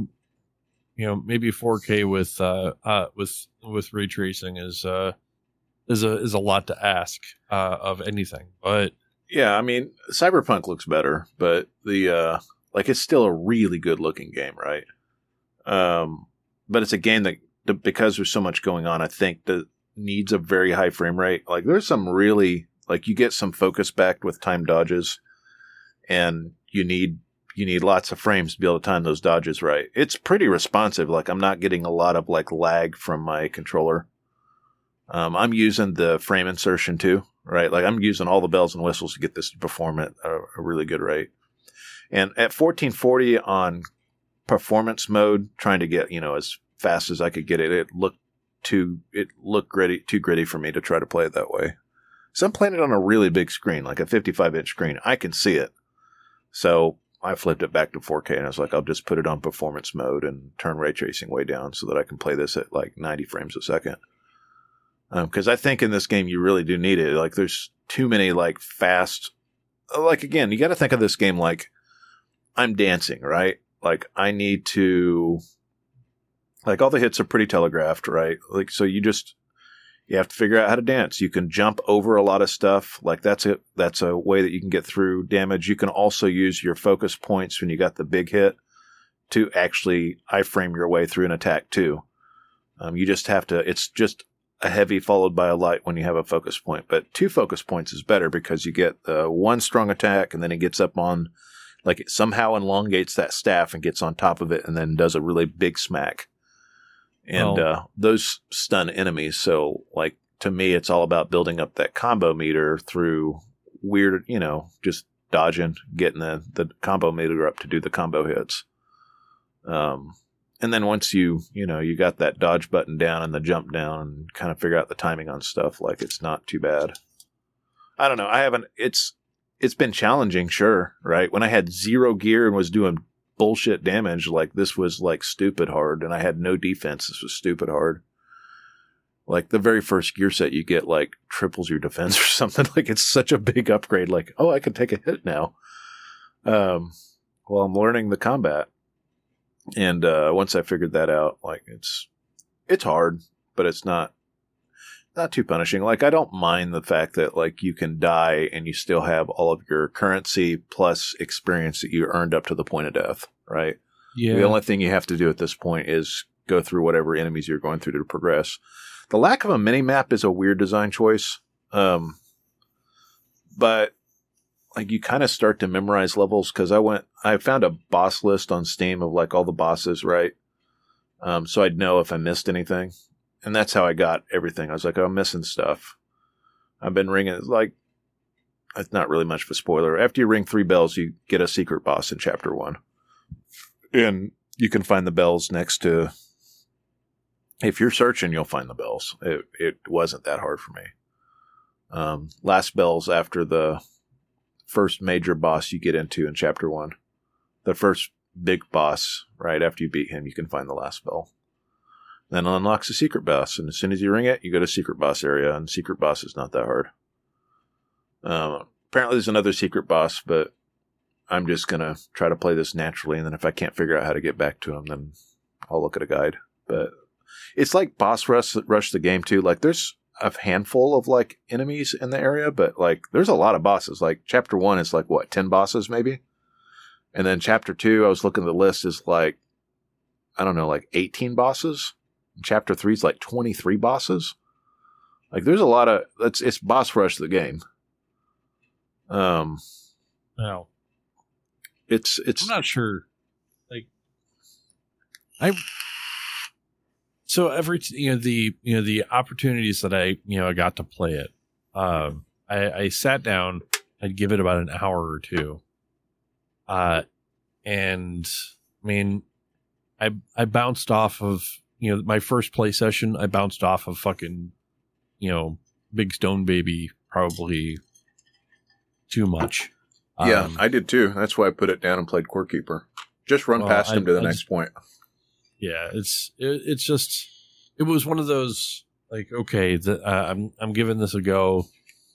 4K with ray tracing is a lot to ask of anything, but. Yeah, I mean, Cyberpunk looks better, but it's still a really good looking game, right? But it's a game that because there's so much going on, I think that needs a very high frame rate. Like there's some really you get some focus back with time dodges, and you need lots of frames to be able to time those dodges right. It's pretty responsive. Like I'm not getting a lot of lag from my controller. I'm using the frame insertion too. Right, like I'm using all the bells and whistles to get this to perform at a really good rate. And at 1440 on performance mode, trying to get as fast as I could get it, it looked too gritty for me to try to play it that way. So I'm playing it on a really big screen, like a 55-inch screen. I can see it, so I flipped it back to 4K, and I was like, I'll just put it on performance mode and turn ray tracing way down so that I can play this at like 90 frames a second. Because I think in this game you really do need it. Like there's too many fast. Again, you got to think of this game like I'm dancing, right? Like I need to. All the hits are pretty telegraphed, right? So you have to figure out how to dance. You can jump over a lot of stuff. That's a way that you can get through damage. You can also use your focus points when you got the big hit to actually iframe your way through an attack too. You just have to. It's just a heavy followed by a light when you have a focus point, but 2 focus points is better because you get one strong attack and then it gets up on, it somehow elongates that staff and gets on top of it and then does a really big smack. And those stun enemies. So to me, it's all about building up that combo meter through weird, just dodging, getting the combo meter up to do the combo hits. And then once you got that dodge button down and the jump down and kind of figure out the timing on stuff, it's not too bad. I don't know. It's been challenging, sure, right? When I had 0 gear and was doing bullshit damage, this was stupid hard, and I had no defense. This was stupid hard. The very first gear set you get triples your defense or something. It's such a big upgrade. I can take a hit now. Well, I'm learning the combat. And once I figured that out, it's hard, but it's not too punishing. I don't mind the fact that you can die and you still have all of your currency plus experience that you earned up to the point of death, right? Yeah. The only thing you have to do at this point is go through whatever enemies you're going through to progress. The lack of a mini map is a weird design choice, but you kind of start to memorize levels because I found a boss list on Steam of all the bosses, right? So I'd know if I missed anything. And that's how I got everything. I was like, I'm missing stuff. I've been ringing. It's not really much of a spoiler. After you ring 3 bells, you get a secret boss in chapter 1. And you can find the bells next to, if you're searching, you'll find the bells. It wasn't that hard for me. Last bells after the first major boss you get into in chapter 1. The first big boss, right after you beat him, you can find the last bell. Then it unlocks a secret boss, and as soon as you ring it, you go to secret boss area, and secret boss is not that hard. Apparently there's another secret boss, but I'm just going to try to play this naturally. And then if I can't figure out how to get back to him, then I'll look at a guide. But it's like boss rush the game too. Like there's a handful of like enemies in the area, but like there's a lot of bosses. Like chapter 1 is like what, 10 bosses maybe? And then chapter 2, I was looking at the list, is like, I don't know, like 18 bosses. And chapter 3 is like 23 bosses. Like there's a lot of, it's boss rush the game. No. It's I'm not sure. Like, the opportunities that I got to play it. I sat down. I'd give it about an hour or two. And I mean, I bounced off of my first play session. I bounced off of fucking Big Stone Baby probably too much. Yeah, I did too. That's why I put it down and played Core Keeper. Just run past him to the next point. Yeah, it's just, it was one of those like, okay, I'm giving this a go,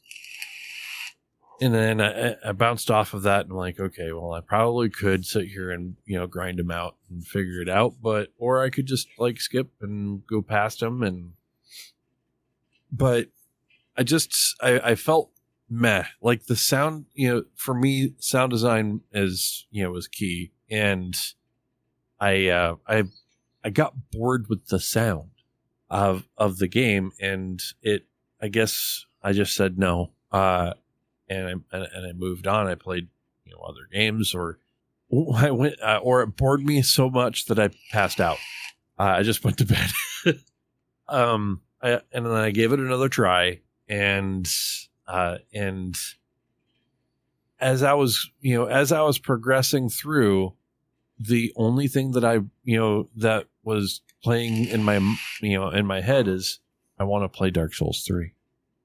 and then I bounced off of that and I'm like, okay, well, I probably could sit here and grind him out and figure it out, or I could just like skip and go past him, but I felt meh. Like the sound, for me, sound design was key, and I got bored with the sound of the game, and I guess I just said no, and I moved on. I played other games, or I went, or it bored me so much that I passed out. I just went to bed. And then I gave it another try, and as I was progressing through, the only thing that I that was playing in my head is, I want to play Dark Souls 3.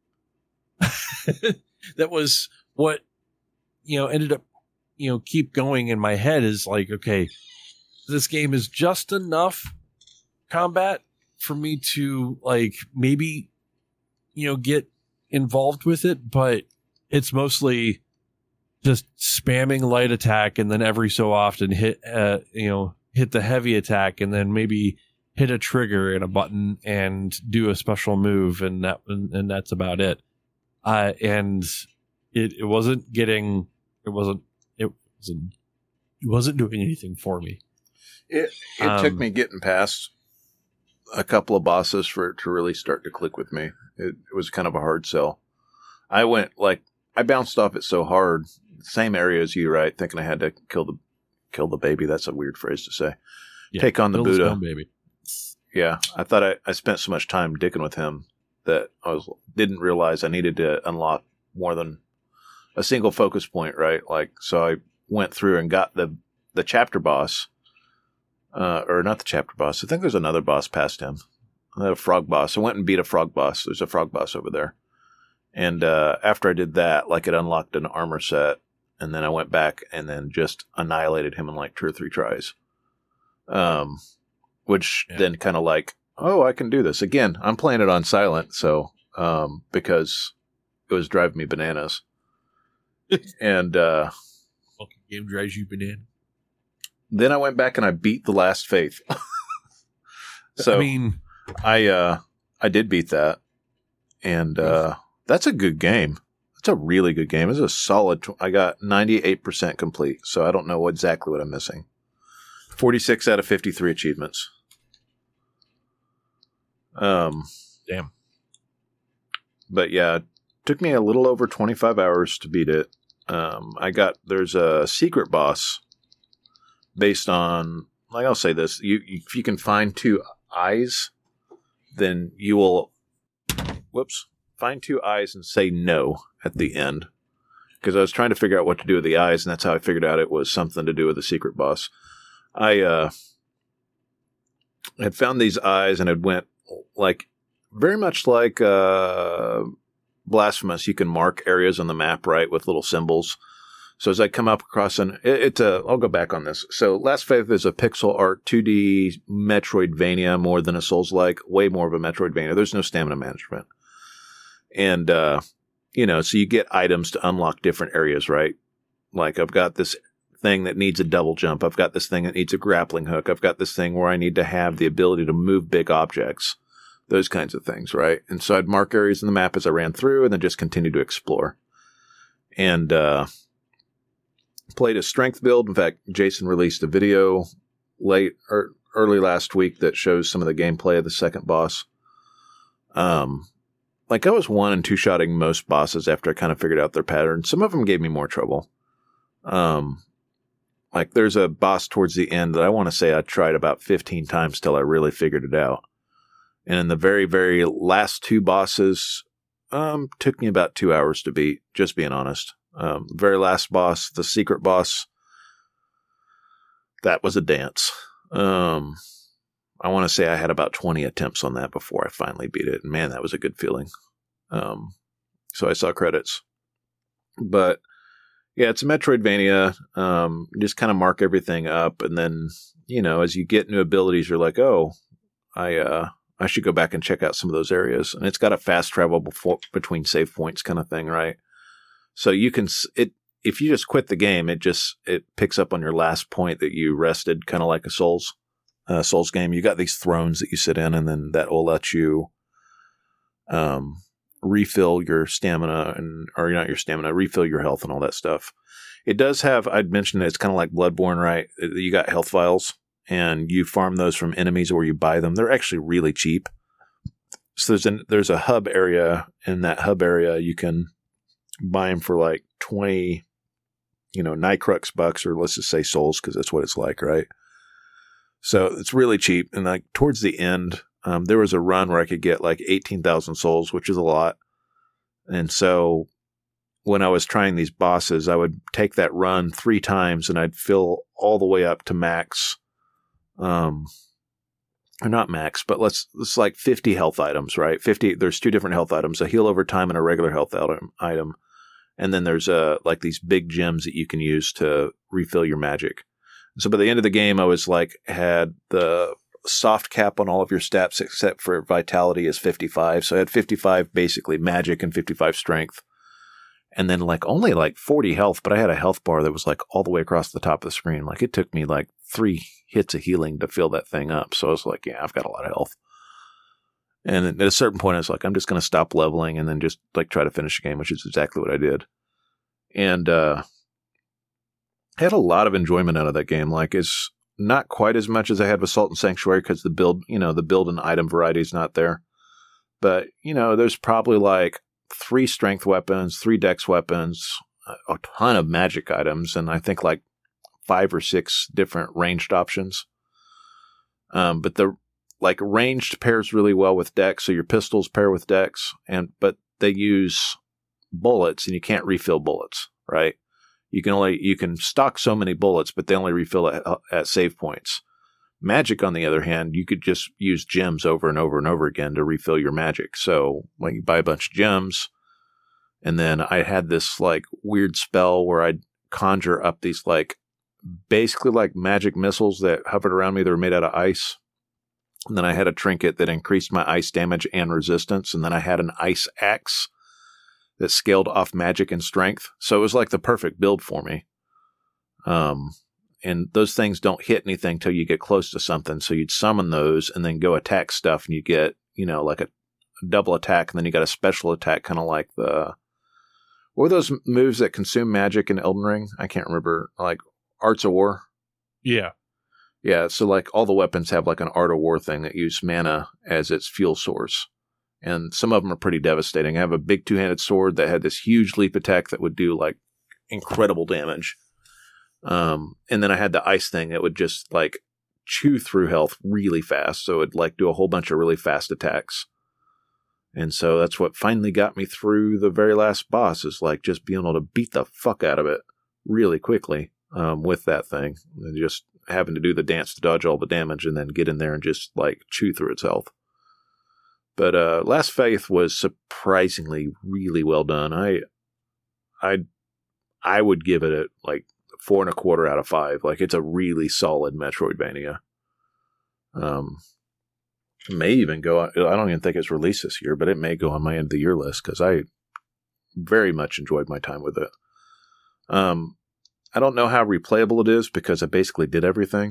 That was what ended up keep going in my head, is like, okay, this game is just enough combat for me to like maybe get involved with it, but it's mostly just spamming light attack, and then every so often hit the heavy attack, and then maybe hit a trigger and a button and do a special move, and that's about it. And it wasn't doing anything for me. It took me getting past a couple of bosses for it to really start to click with me. It was kind of a hard sell. I bounced off it so hard, same area as you, right? Thinking I had to kill the baby. That's a weird phrase to say. Yeah, take on the Buddha. Baby. Yeah, I thought I spent so much time dicking with him that didn't realize I needed to unlock more than a single focus point, right? Like, so I went through and got the chapter boss, or not the chapter boss. I think there's another boss past him, a frog boss. I went and beat a frog boss. There's a frog boss over there. And after I did that, like, it unlocked an armor set, and then I went back and then just annihilated him in like 2 or 3 tries. Which then kind of like, oh, I can do this. Again, I'm playing it on silent, so because it was driving me bananas. And fucking game drives you banana. Then I went back and I beat The Last Faith. So I mean, I did beat that, and that's a good game. It's a really good game. It's a solid. I got 98% complete, so I don't know exactly what I'm missing. 46 out of 53 achievements. Damn. But yeah, it took me a little over 25 hours to beat it. There's a secret boss based on, like, I'll say this, if you can find 2 eyes, then you will, find 2 eyes and say no at the end. Because I was trying to figure out what to do with the eyes, and that's how I figured out it was something to do with the secret boss. I had found these eyes, and it went like, very much like Blasphemous. You can mark areas on the map, right, with little symbols. So as I come up across I'll go back on this. So Last Faith is a pixel art 2D Metroidvania more than a Souls-like, way more of a Metroidvania. There's no stamina management. And, so you get items to unlock different areas, right? Like, I've got this thing that needs a double jump. I've got this thing that needs a grappling hook. I've got this thing where I need to have the ability to move big objects, those kinds of things, right? And so I'd mark areas in the map as I ran through and then just continue to explore. And played a strength build. In fact, Jason released a video early last week that shows some of the gameplay of the second boss. Like I was 1 and 2 shotting most bosses after I kind of figured out their pattern. Some of them gave me more trouble. Like there's a boss towards the end that I want to say I tried about 15 times till I really figured it out. And in the very, very last 2 bosses, took me about 2 hours to beat, just being honest. The very last boss, the secret boss, that was a dance. I want to say I had about 20 attempts on that before I finally beat it. And man, that was a good feeling. So I saw credits. But yeah, it's a Metroidvania. Just kind of mark everything up. And then, you know, as you get new abilities, you're like, oh, I should go back and check out some of those areas. And it's got a fast travel between save points kind of thing, right? So you can, if you just quit the game, it picks up on your last point that you rested, kind of like a Souls game. You got these thrones that you sit in, and then that will let you refill your stamina or not your stamina, refill your health and all that stuff. It does have, I'd mentioned it's kind of like Bloodborne, right? You got health vials, and you farm those from enemies or you buy them. They're actually really cheap. So there's a hub area. In that hub area, you can buy them for like 20, Nightcrux bucks, or let's just say souls, because that's what it's like, right? So it's really cheap. And like towards the end, there was a run where I could get like 18,000 souls, which is a lot. And so when I was trying these bosses, I would take that run 3 times and I'd fill all the way up to max. Or not max, but it's like 50 health items, right? 50. There's 2 different health items, a heal over time and a regular health item. And then there's like these big gems that you can use to refill your magic. So by the end of the game, I was like, had the soft cap on all of your stats except for vitality is 55. So I had 55 basically magic and 55 strength. And then like only like 40 health, but I had a health bar that was like all the way across the top of the screen. Like it took me like 3 hits of healing to fill that thing up. So I was like, yeah, I've got a lot of health. And at a certain point, I was like, I'm just going to stop leveling and then just like try to finish the game, which is exactly what I did. And had a lot of enjoyment out of that game. Like it's not quite as much as I had with Salt and Sanctuary because the build and item variety is not there. But, there's probably like 3 strength weapons, 3 dex weapons, a ton of magic items, and I think like 5 or 6 different ranged options. But the like ranged pairs really well with dex, so your pistols pair with dex, but they use bullets and you can't refill bullets, right? You can stock so many bullets, but they only refill at save points. Magic, on the other hand, you could just use gems over and over and over again to refill your magic. So like you buy a bunch of gems, and then I had this like weird spell where I'd conjure up these like basically like magic missiles that hovered around me that were made out of ice. And then I had a trinket that increased my ice damage and resistance. And then I had an ice axe that scaled off magic and strength. So it was like the perfect build for me. And those things don't hit anything till you get close to something. So you'd summon those and then go attack stuff, and you get, like a double attack. And then you got a special attack, kind of like what were those moves that consume magic in Elden Ring? I can't remember. Like Arts of War. Yeah. Yeah. So like all the weapons have like an Art of War thing that use mana as its fuel source. And some of them are pretty devastating. I have a big 2-handed sword that had this huge leap attack that would do like incredible damage. And then I had the ice thing that would just like chew through health really fast. So it'd like do a whole bunch of really fast attacks. And so that's what finally got me through the very last boss, is like just being able to beat the fuck out of it really quickly with that thing. And just having to do the dance to dodge all the damage and then get in there and just like chew through its health. But Last Faith was surprisingly really well done. I would give it like 4.25 out of 5. Like it's a really solid Metroidvania. May even go. I don't even think it's released this year, but it may go on my end of the year list because I very much enjoyed my time with it. I don't know how replayable it is because I basically did everything.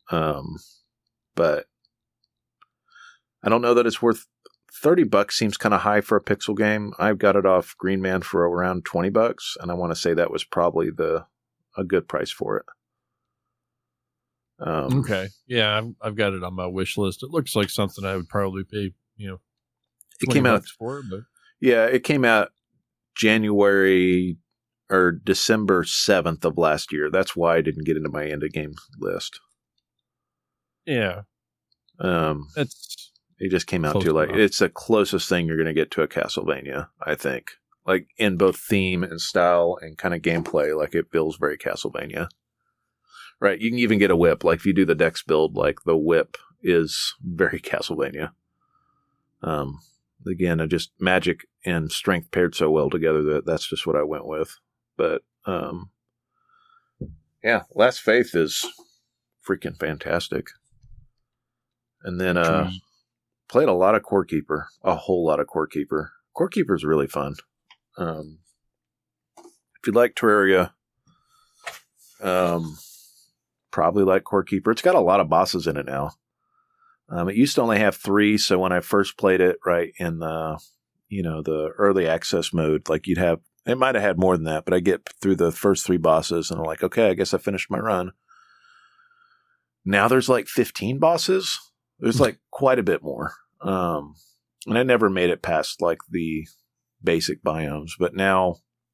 But I don't know that it's worth $30 seems kind of high for a pixel game. I've got it off Green Man for around $20, and I want to say that was probably a good price for it. Okay. Yeah, I've got it on my wish list. It looks like something I would probably pay, it came out for, but yeah, it came out January or December 7th of last year. That's why I didn't get into my end of game list. Yeah. It's It just came out close too late. enough. It's the closest thing you're going to get to a Castlevania, I think. Like in both theme and style and kind of gameplay, like it feels very Castlevania. Right, you can even get a whip. Like if you do the Dex build, like the whip is very Castlevania. Again, just magic and strength paired so well together that that's just what I went with. But yeah, Last Faith is freaking fantastic. And then played a lot of Core Keeper, a whole lot of Core Keeper. Core Keeper is really fun. If you like Terraria, probably like Core Keeper. It's got a lot of bosses in it now. It used to only have 3, so when I first played it, right in the early access mode, like it might have had more than that, but I get through the first 3 bosses and I'm like, okay, I guess I finished my run. Now there's like 15 bosses. There's like quite a bit more. And I never made it past like the basic biomes, but now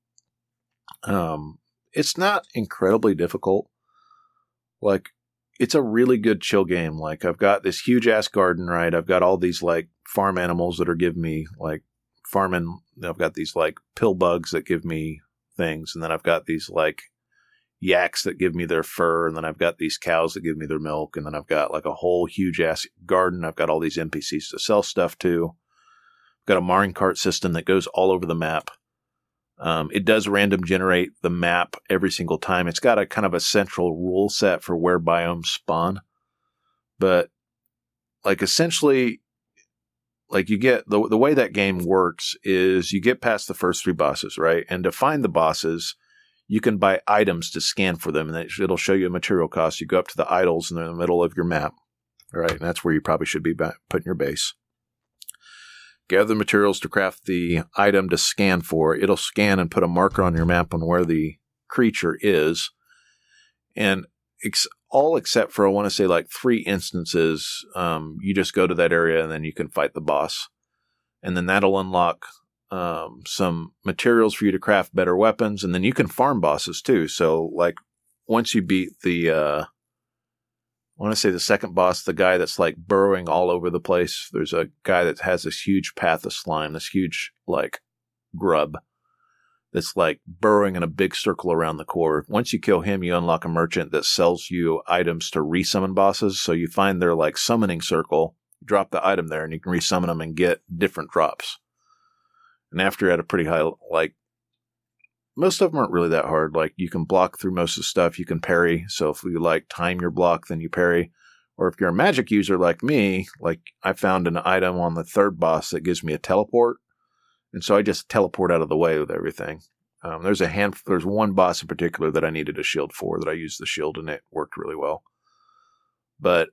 it's not incredibly difficult. Like, it's a really good chill game. Like, I've got this huge ass garden, right? I've got all these like farm animals that are giving me like farming. I've got these like pill bugs that give me things. And then I've got these like yaks that give me their fur. And then I've got these cows that give me their milk. And then I've got like a whole huge ass garden. I've got all these NPCs to sell stuff to. I've got a minecart system that goes all over the map. It does random generate the map every single time. It's got a kind of a central rule set for where biomes spawn. But like essentially, like you get the way that game works is you get past the first 3 bosses, right? And to find the bosses, you can buy items to scan for them, and it'll show you a material cost. You go up to the idols and they're in the middle of your map, right? And that's where you probably should be putting your base. Gather the materials to craft the item to scan for. It'll scan and put a marker on your map on where the creature is. And all except for, I want to say, like 3 instances, you just go to that area and then you can fight the boss. And then that'll unlock some materials for you to craft better weapons. And then you can farm bosses too. So, like, once you beat the... I want to say the second boss, the guy that's like burrowing all over the place. There's a guy that has this huge path of slime, this huge like grub that's like burrowing in a big circle around the core. Once you kill him, you unlock a merchant that sells you items to resummon bosses. So you find their like summoning circle, you drop the item there and you can resummon them and get different drops. And after you're at a pretty high, like, most of them aren't really that hard. Like, you can block through most of the stuff. You can parry. So if you like time your block, then you parry. Or if you're a magic user like me, like I found an item on the 3rd boss that gives me a teleport. And so I just teleport out of the way with everything. There's one boss in particular that I needed a shield for that I used the shield and it worked really well. But,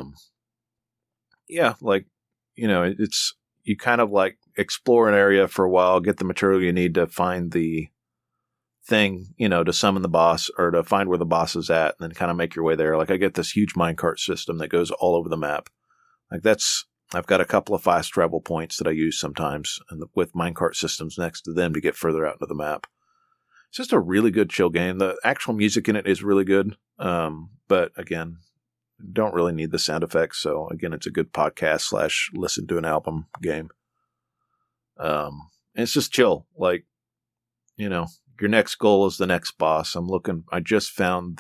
yeah, like, it's, you kind of like explore an area for a while, get the material you need to find the thing, to summon the boss or to find where the boss is at and then kind of make your way there. Like I get this huge minecart system that goes all over the map. Like I've got a couple of fast travel points that I use sometimes and with minecart systems next to them to get further out into the map. It's just a really good chill game. The actual music in it is really good. But again, don't really need the sound effects. So again, it's a good podcast / listen to an album game. And it's just chill. Like, your next goal is the next boss. I just found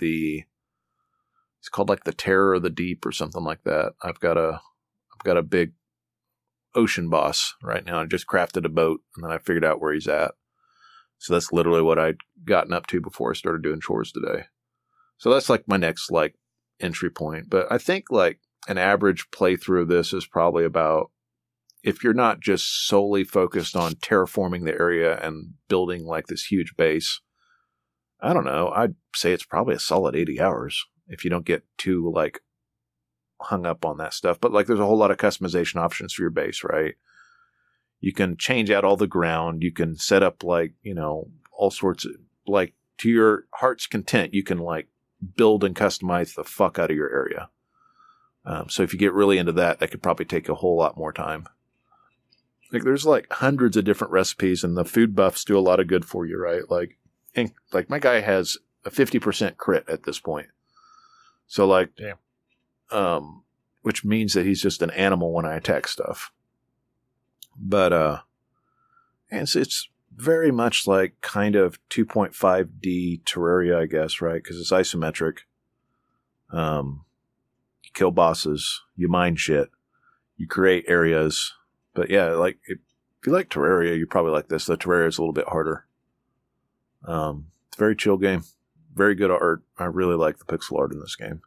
it's called like the Terror of the Deep or something like that. I've got a big ocean boss right now. I just crafted a boat and then I figured out where he's at. So that's literally what I'd gotten up to before I started doing chores today. So that's like my next like entry point. But I think like an average playthrough of this is probably about, if you're not just solely focused on terraforming the area and building like this huge base, I don't know. I'd say it's probably a solid 80 hours if you don't get too like hung up on that stuff. But like there's a whole lot of customization options for your base, right? You can change out all the ground. You can set up like, all sorts of like to your heart's content. You can like build and customize the fuck out of your area. So if you get really into that, that could probably take a whole lot more time. Like there's like hundreds of different recipes and the food buffs do a lot of good for you, right? Like my guy has a 50% crit at this point. So like, damn. Which means that he's just an animal when I attack stuff. But, and it's very much like kind of 2.5D Terraria, I guess, right? Because it's isometric. You kill bosses, you mine shit, you create areas. But yeah, like if you like Terraria, you probably like this. The Terraria is a little bit harder. It's a very chill game. Very good art. I really like the pixel art in this game.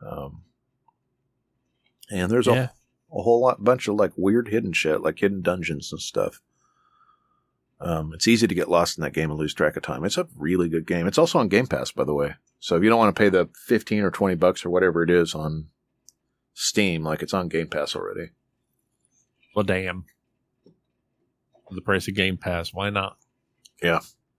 And there's a whole bunch of like weird hidden shit, like hidden dungeons and stuff. It's easy to get lost in that game and lose track of time. It's a really good game. It's also on Game Pass, by the way. So if you don't want to pay the $15 or $20 or whatever it is on Steam, like it's on Game Pass already. Well, damn. For the price of Game Pass, why not? Yeah.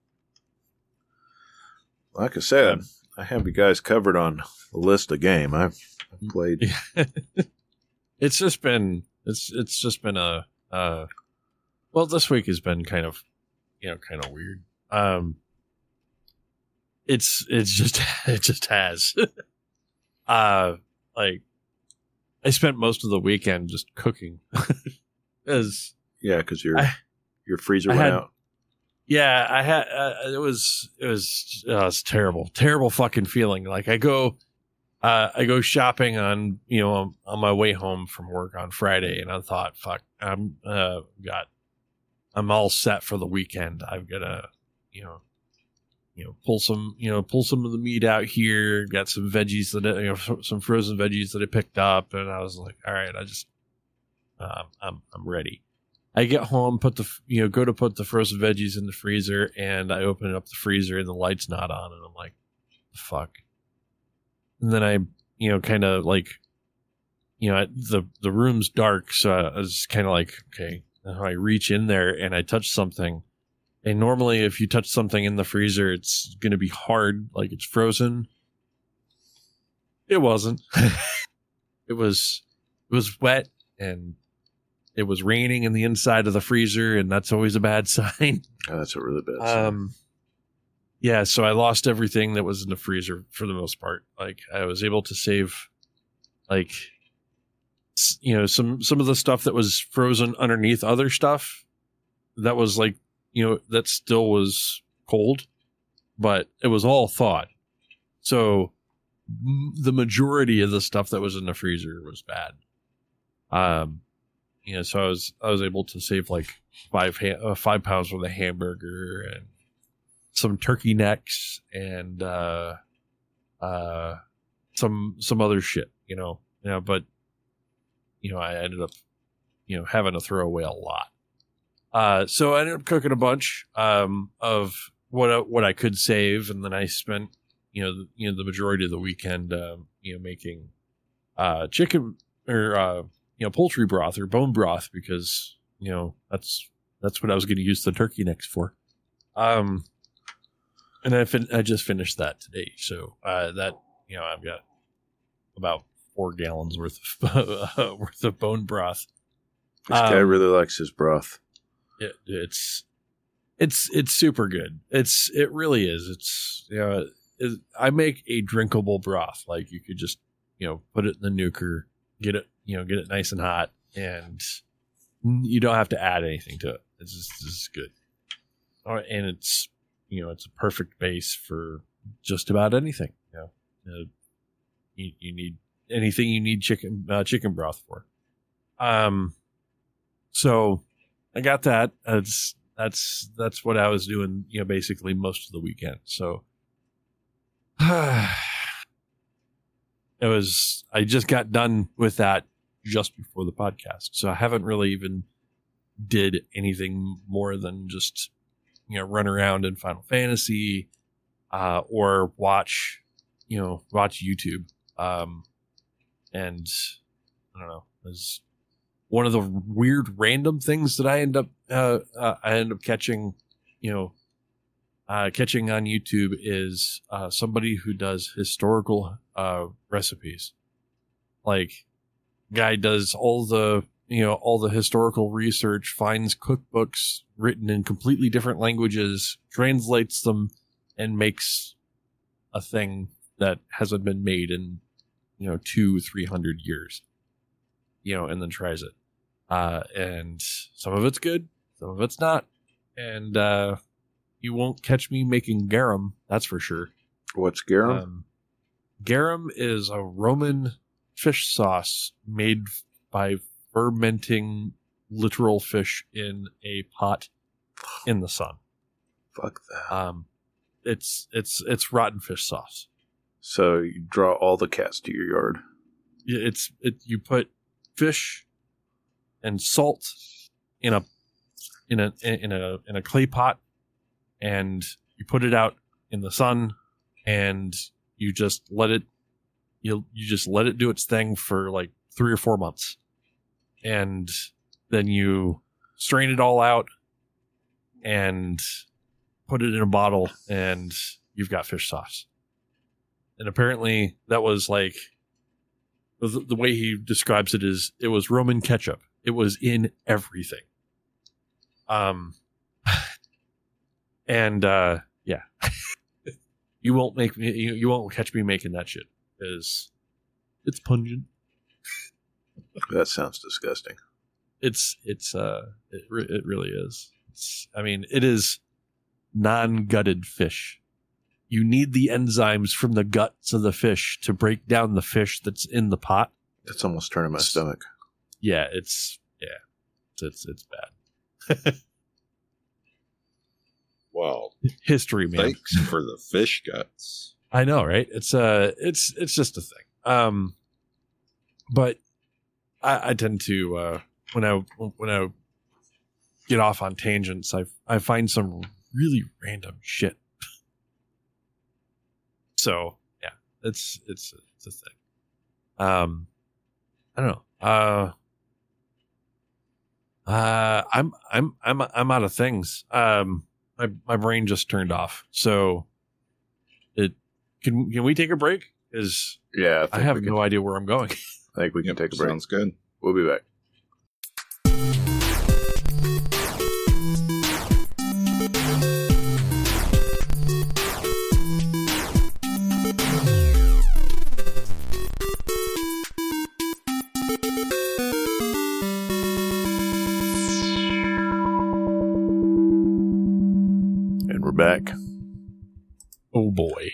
Like I said, I have you guys covered on the list of game. I've played. It's just been a well, this week has been kind of weird. It just has. Like I spent most of the weekend just cooking. Because your freezer went out. Yeah, I had. It was terrible fucking feeling. Like I go shopping on my way home from work on Friday, and I thought, fuck, I'm all set for the weekend. I've got to pull some of the meat out here. Got some veggies some frozen veggies that I picked up, and I was like, all right, I'm ready. I get home, go to put the frozen veggies in the freezer, and I open up the freezer and the light's not on, and I'm like, fuck. And then I, kind of like, the room's dark, so I was kind of like, okay. And I reach in there and I touch something. And normally if you touch something in the freezer, it's going to be hard, like it's frozen. It wasn't. It was wet, and it was raining in the inside of the freezer, and that's always a bad sign. Oh, that's a really bad sign. Yeah, so I lost everything that was in the freezer for the most part. Like I was able to save, like, some of the stuff that was frozen underneath other stuff that was like, that still was cold, but it was all thawed. So the majority of the stuff that was in the freezer was bad. So I was able to save like 5 pounds worth of hamburger and some turkey necks and some other shit, but I ended up having to throw away a lot. So I ended up cooking a bunch of what I could save, and then I spent the majority of the weekend making chicken or poultry broth or bone broth, because that's what I was going to use the turkey necks for. And I just finished that today, so that I've got about 4 gallons worth of bone broth. This guy really likes his broth. It's super good. It really is. I make a drinkable broth. Like you could just put it in the nuker, get it nice and hot, and you don't have to add anything to it. It's just good. All right, and it's it's a perfect base for just about anything. You need anything you need chicken broth for. So I got that. That's what I was doing, basically most of the weekend. So I just got done with that just before the podcast. So I haven't really even did anything more than just, run around in Final Fantasy, or watch YouTube. And I don't know, is one of the weird random things that I end up catching, catching on YouTube is somebody who does historical recipes. Like, guy does all the historical research, finds cookbooks written in completely different languages, translates them, and makes a thing that hasn't been made in 200-300 years, and then tries it. And some of it's good, some of it's not. And you won't catch me making garum, that's for sure. What's garum? Garum is a Roman fish sauce made by fermenting literal fish in a pot in the sun. Fuck that. It's rotten fish sauce. So you draw all the cats to your yard. You put fish and salt in a clay pot, and you put it out in the sun, and you just let it do its thing for like 3 or 4 months, and then you strain it all out and put it in a bottle, and you've got fish sauce. And apparently that was like, the way he describes it is, it was Roman ketchup. It was in everything. And yeah, you won't catch me making that shit, because it's pungent. That sounds disgusting. It really is. It is non-gutted fish. You need the enzymes from the guts of the fish to break down the fish that's in the pot. It's almost turning my stomach. Yeah, it's bad. Wow. History, man. Thanks for the fish guts. I know, right? It's just a thing. But I tend to when I get off on tangents, I find some really random shit. So yeah, it's a thing. I don't know. I'm out of things. My brain just turned off. So can we take a break? Because yeah, I have no idea where I'm going. I think we can take a break. Sounds good. We'll be back. And we're back. Oh boy.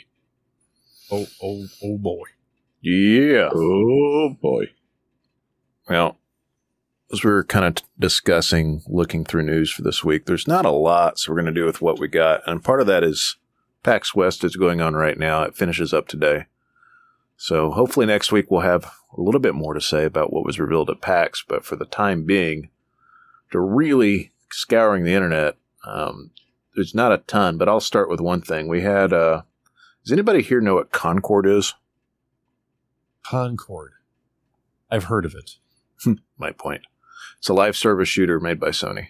Oh boy. Yeah. Oh boy. Well, as we were kind of discussing, looking through news for this week, there's not a lot, so we're going to do with what we got. And part of that is PAX West is going on right now. It finishes up today. So hopefully next week we'll have a little bit more to say about what was revealed at PAX. But for the time being, to really scouring the internet, there's not a ton, but I'll start with one thing. We had, does anybody here know what Concord is? Concord. I've heard of it. My point. It's a live service shooter made by Sony.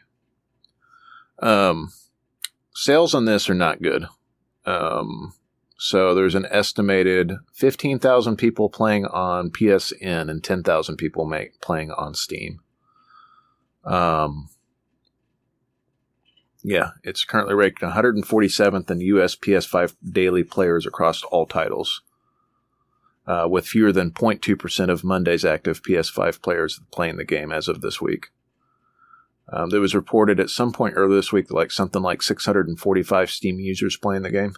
Sales on this are not good. So there's an estimated 15,000 people playing on PSN and 10,000 people playing on Steam. Yeah, it's currently ranked 147th in US PS5 daily players across all titles, with fewer than 0.2% of Monday's active PS5 players playing the game as of this week. There was reported at some point earlier this week something like 645 Steam users playing the game.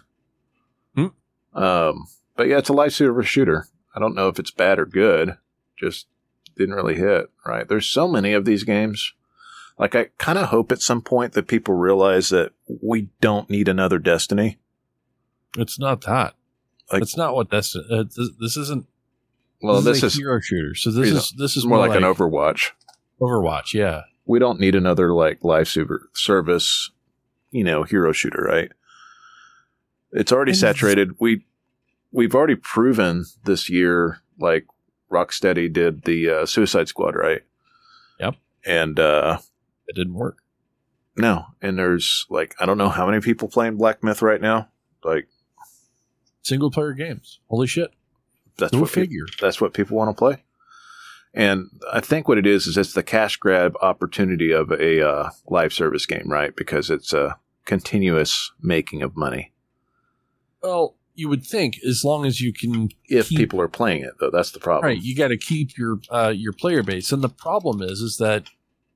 But yeah, it's a live service shooter. I don't know if it's bad or good. Just didn't really hit, right? There's so many of these games. Like, I kind of hope at some point that people realize that we don't need another Destiny. It's not that. It's not what Destiny. This isn't. Well, this a is hero shooter. So this is more like an Overwatch. Overwatch, yeah. We don't need another live service, hero shooter, right? It's already saturated. We've already proven this year, like Rocksteady did the Suicide Squad, right? Yep. And it didn't work. No. And there's like, I don't know how many people playing Black Myth right now. Like single player games. Holy shit. That's what people want to play. And I think what it is it's the cash grab opportunity of a live service game, right? Because it's a continuous making of money. Well, you would think as long as you can, if people are playing it, though, that's the problem. Right, you got to keep your player base, and the problem is that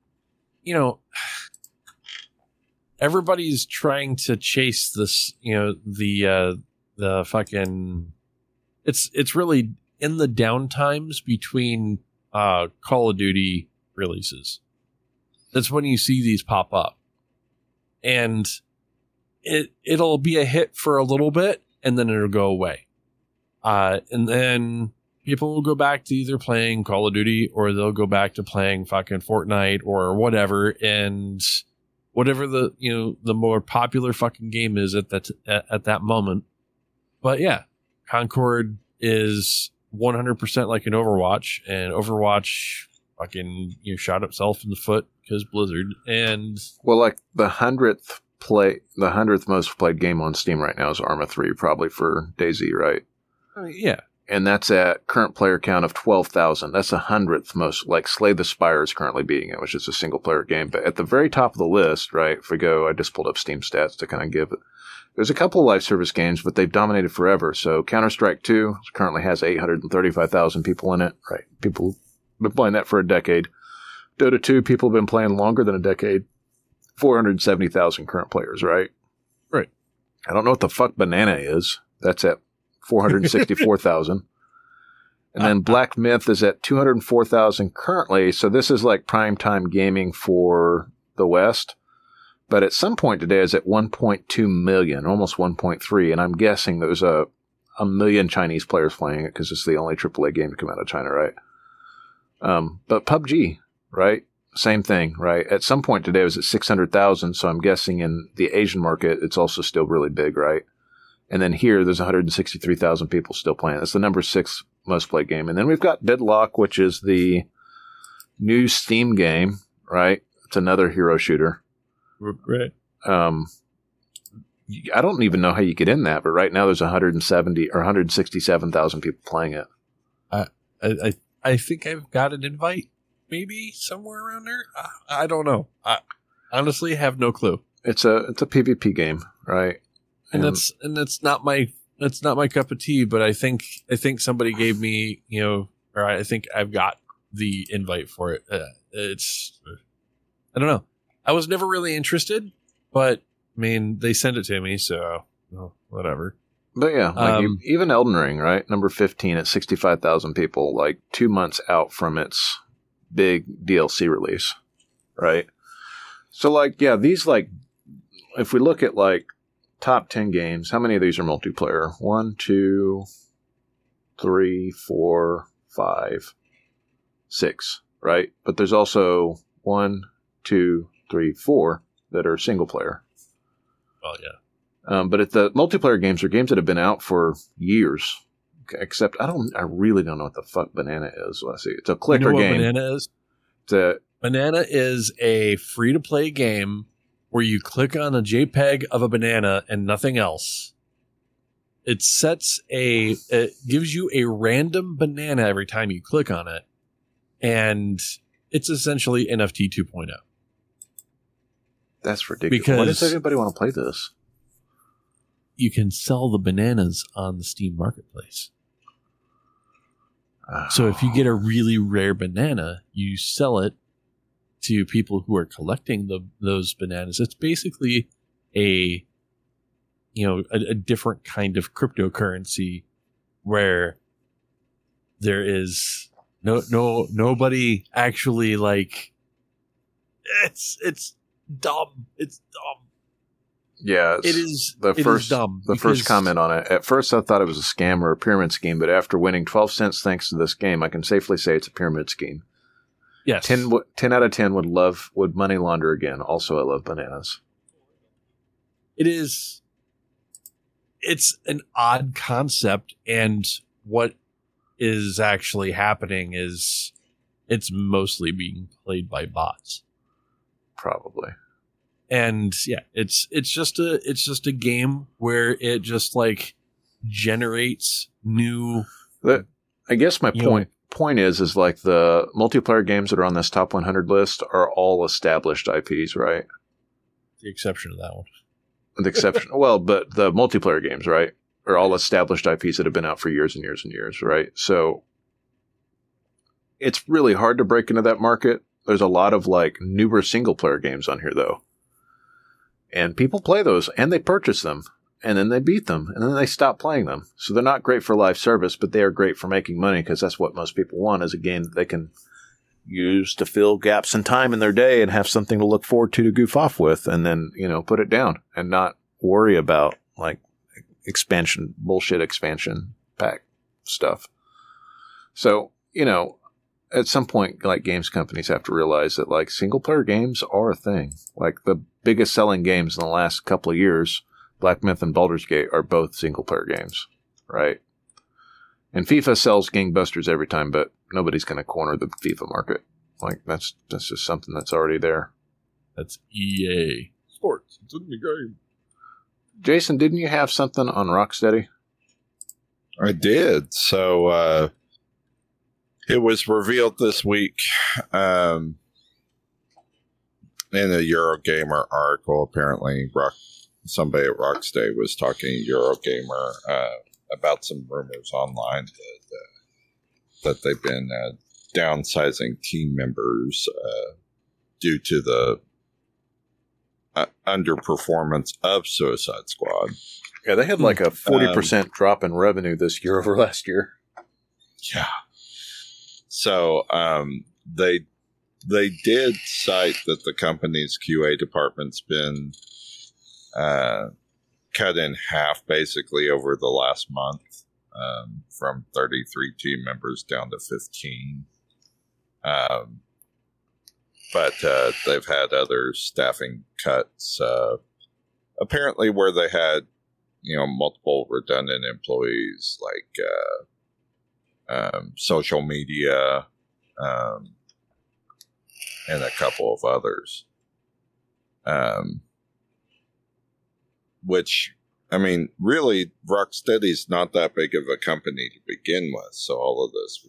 everybody's trying to chase this. The fucking. It's really in the downtimes between Call of Duty releases. That's when you see these pop up, and it'll be a hit for a little bit. And then it'll go away. And then people will go back to either playing Call of Duty or they'll go back to playing fucking Fortnite or whatever. And whatever the more popular fucking game is at that moment. But yeah, Concord is 100% like an Overwatch, and Overwatch fucking shot itself in the foot because Blizzard. And well, like the 100th most played game on Steam right now is Arma 3, probably for DayZ, right? Yeah. And that's at current player count of 12,000. That's the 100th most, like Slay the Spire is currently beating it, which is a single player game. But at the very top of the list, right, if we go, I just pulled up Steam stats to kind of give it. There's a couple of live service games, but they've dominated forever. So Counter-Strike 2 currently has 835,000 people in it, right? People have been playing that for a decade. Dota 2, people have been playing longer than a decade. 470,000 current players, right? Right. I don't know what the fuck Banana is. That's at 464,000. And then Black Myth is at 204,000 currently. So this is like primetime gaming for the West. But at some point today is at 1.2 million, almost 1.3. And I'm guessing there's a million Chinese players playing it because it's the only AAA game to come out of China, right? But PUBG, right? Same thing, right? At some point today it was at 600,000. So I'm guessing in the Asian market, it's also still really big, right? And then here, there's 163,000 people still playing. That's the number 6 most played game. And then we've got Deadlock, which is the new Steam game, right? It's another hero shooter. Right. I don't even know how you get in that, but right now there's 170 or 167,000 people playing it. I think I've got an invite, maybe somewhere around there. I don't know. I honestly have no clue. It's a PvP game, right? And that's not my cup of tea, but I think somebody gave me, or I think I've got the invite for it. I don't know. I was never really interested, but I mean, they sent it to me, so whatever. But yeah, like even Elden Ring, right? Number 15 at 65,000 people, like 2 months out from its big DLC release, right? So like, yeah, these like, if we look at like top 10 games, how many of these are multiplayer? 1, 2, 3, 4, 5, 6, right? But there's also 1, 2, 3, 4 that are single player. Oh yeah. But if the multiplayer games are games that have been out for years, except I really don't know what the fuck Banana is. Let's see. It's a clicker game. Banana is? Banana is a free-to-play game where you click on a JPEG of a banana and nothing else. It gives you a random banana every time you click on it, and it's essentially NFT 2.0. That's ridiculous. Why does everybody want to play this? You can sell the bananas on the Steam Marketplace. So if you get a really rare banana, you sell it to people who are collecting those bananas. It's basically a different kind of cryptocurrency where there is nobody actually like it's dumb. It's dumb. Yeah, it is. It is dumb. The first comment on it. At first, I thought it was a scam or a pyramid scheme, but after winning 12 cents thanks to this game, I can safely say it's a pyramid scheme. Yes, 10 out of 10 would money launder again. Also, I love bananas. It is. it's an odd concept, and what is actually happening is it's mostly being played by bots. Probably. And yeah, it's just a game where it just like generates new. I guess my point is like the multiplayer games that are on this top 100 list are all established IPs, right? The exception of that one. The exception, well, but the multiplayer games, right, are all established IPs that have been out for years and years and years, right? So it's really hard to break into that market. There's a lot of like newer single player games on here, though. And people play those, and they purchase them, and then they beat them, and then they stop playing them. So they're not great for live service, but they are great for making money because that's what most people want, is a game that they can use to fill gaps in time in their day and have something to look forward to goof off with, and then, put it down and not worry about like bullshit expansion pack stuff. So, at some point, like, games companies have to realize that like single player games are a thing. Like the biggest selling games in the last couple of years, Black Myth and Baldur's Gate, are both single player games, right? And FIFA sells gangbusters every time, but nobody's going to corner the FIFA market. Like that's just something that's already there. That's EA Sports. It's in the game. Jason, didn't you have something on Rocksteady? I did. So it was revealed this week in a Eurogamer article. Apparently, somebody at Rocksteady was talking to Eurogamer about some rumors online that they've been downsizing team members due to the underperformance of Suicide Squad. Yeah, they had like a 40% drop in revenue this year over last year. Yeah. So they did cite that the company's QA department's been cut in half basically over the last month, from 33 team members down to 15. But they've had other staffing cuts, apparently where they had, multiple redundant employees, like social media, and a couple of others. Which, I mean, really, Rocksteady's not that big of a company to begin with, so all of this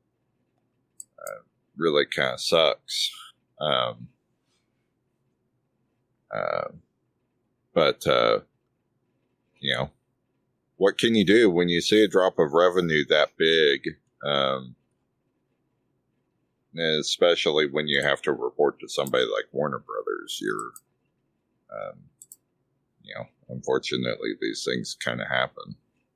really kind of sucks. But what can you do when you see a drop of revenue that big? Especially when you have to report to somebody like Warner Brothers, unfortunately, these things kind of happen.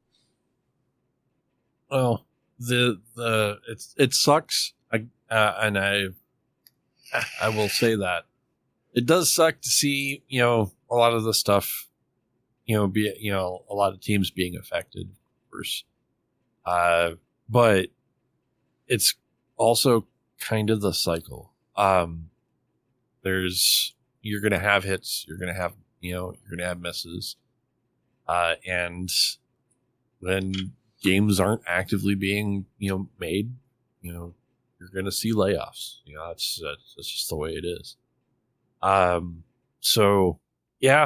Well, it sucks. And I will say that it does suck to see, a lot of the stuff, be, a lot of teams being affected, of course. But it's also kind of the cycle. You're going to have hits, you're going to have, you're going to have misses. And when games aren't actively being, made, you're going to see layoffs. That's just the way it is. So yeah,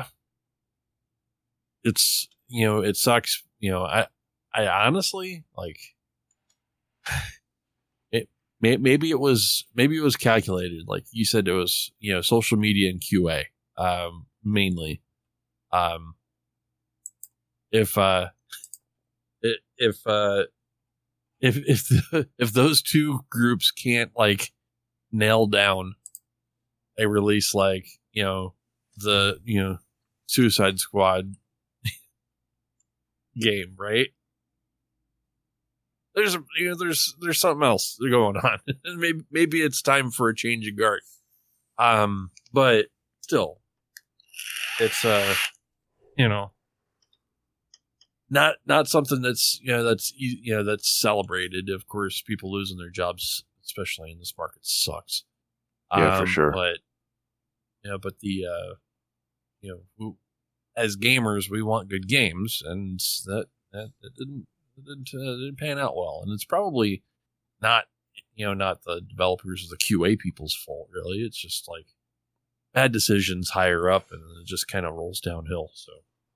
it's, it sucks. I honestly, like, maybe it was calculated. Like you said, it was, social media and QA, mainly. If those two groups can't like nail down a release like, the, Suicide Squad game, right? There's something else going on. maybe it's time for a change of guard. But still, it's not something that's that's celebrated. Of course, people losing their jobs, especially in this market, sucks. Yeah, for sure. But but the as gamers, we want good games, and that didn't pan out well. And it's probably not, not the developers or the QA people's fault, really. It's just like bad decisions higher up, and it just kind of rolls downhill. So,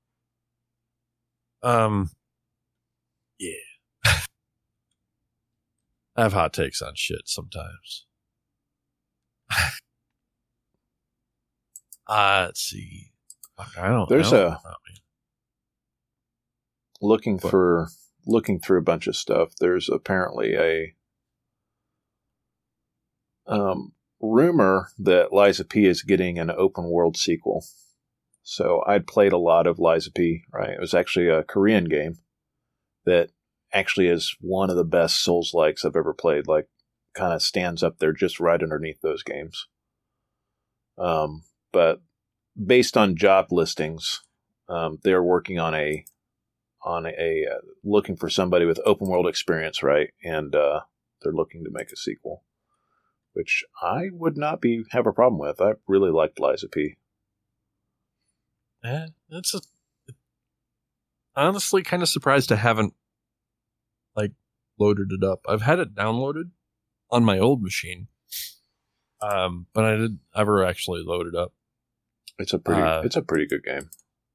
yeah. I have hot takes on shit sometimes. Let's see. Fuck, I don't. There's I don't know, looking through a bunch of stuff. There's apparently a rumor that Lies of P is getting an open world sequel. So I'd played a lot of Lies of P, right? It was actually a Korean game that actually is one of the best Souls-likes I've ever played. Like, kind of stands up there just right underneath those games. But based on job listings, they're working on a looking for somebody with open world experience, right? And they're looking to make a sequel, which I would not have a problem with. I really liked Lies of P. That's honestly kind of surprised I haven't loaded it up. I've had it downloaded on my old machine, but I didn't ever actually load it up. It's a pretty good game.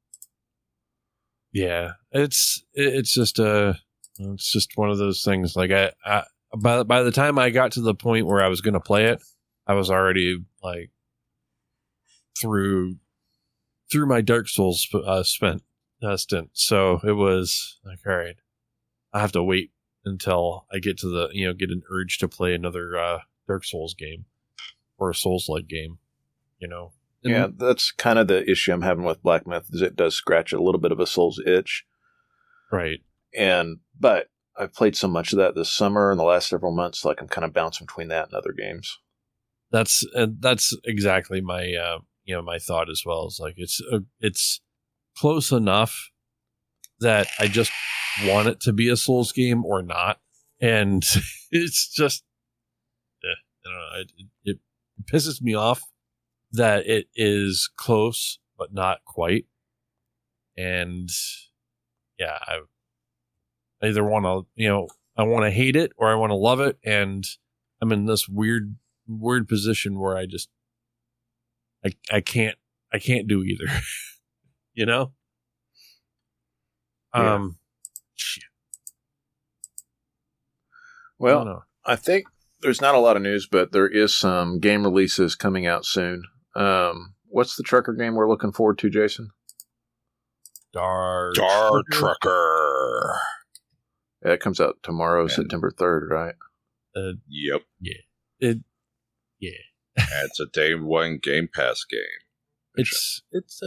Yeah, it's just one of those things. Like by the time I got to the point where I was going to play it, I was already like through my Dark Souls stint. So it was like, all right, I have to wait until I get to get an urge to play another Dark Souls game or a Souls-like game, And yeah, that's kind of the issue I'm having with Black Myth, is it does scratch a little bit of a Souls itch. Right. But I've played so much of that this summer and the last several months, like I'm kind of bouncing between that and other games. That's exactly my my thought as well. It's like it's close enough that I just want it to be a Souls game or not, and it's just I don't know. It pisses me off that it is close but not quite, and yeah, I either want to I want to hate it or I want to love it, and I'm in this weird position where I can't do either. Yeah. Shit. Well, I think there's not a lot of news, but there is some game releases coming out soon. What's the trucker game we're looking forward to, Jason? Star Trucker. Yeah, it comes out tomorrow, September 3rd, right? Yep. Yeah. It's a day one Game Pass game. It's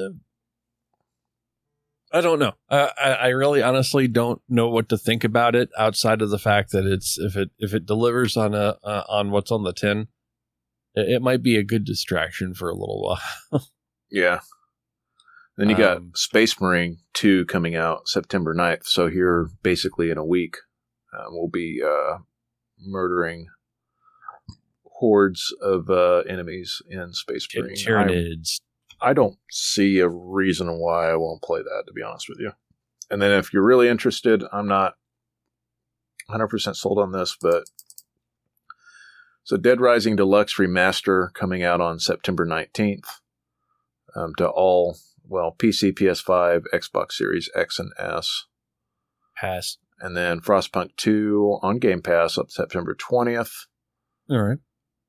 I don't know. I really honestly don't know what to think about it outside of the fact that if it delivers on what's on the tin, it might be a good distraction for a little while. Yeah. Then you got Space Marine 2 coming out September 9th. So here, basically in a week, we'll be murdering hordes of enemies in Space Marine. Tyranids. I don't see a reason why I won't play that, to be honest with you. And then if you're really interested, I'm not 100% sold on this, but so Dead Rising Deluxe Remaster coming out on September 19th to all, PC, PS5, Xbox Series X and S. Pass. And then Frostpunk 2 on Game Pass up September 20th. All right.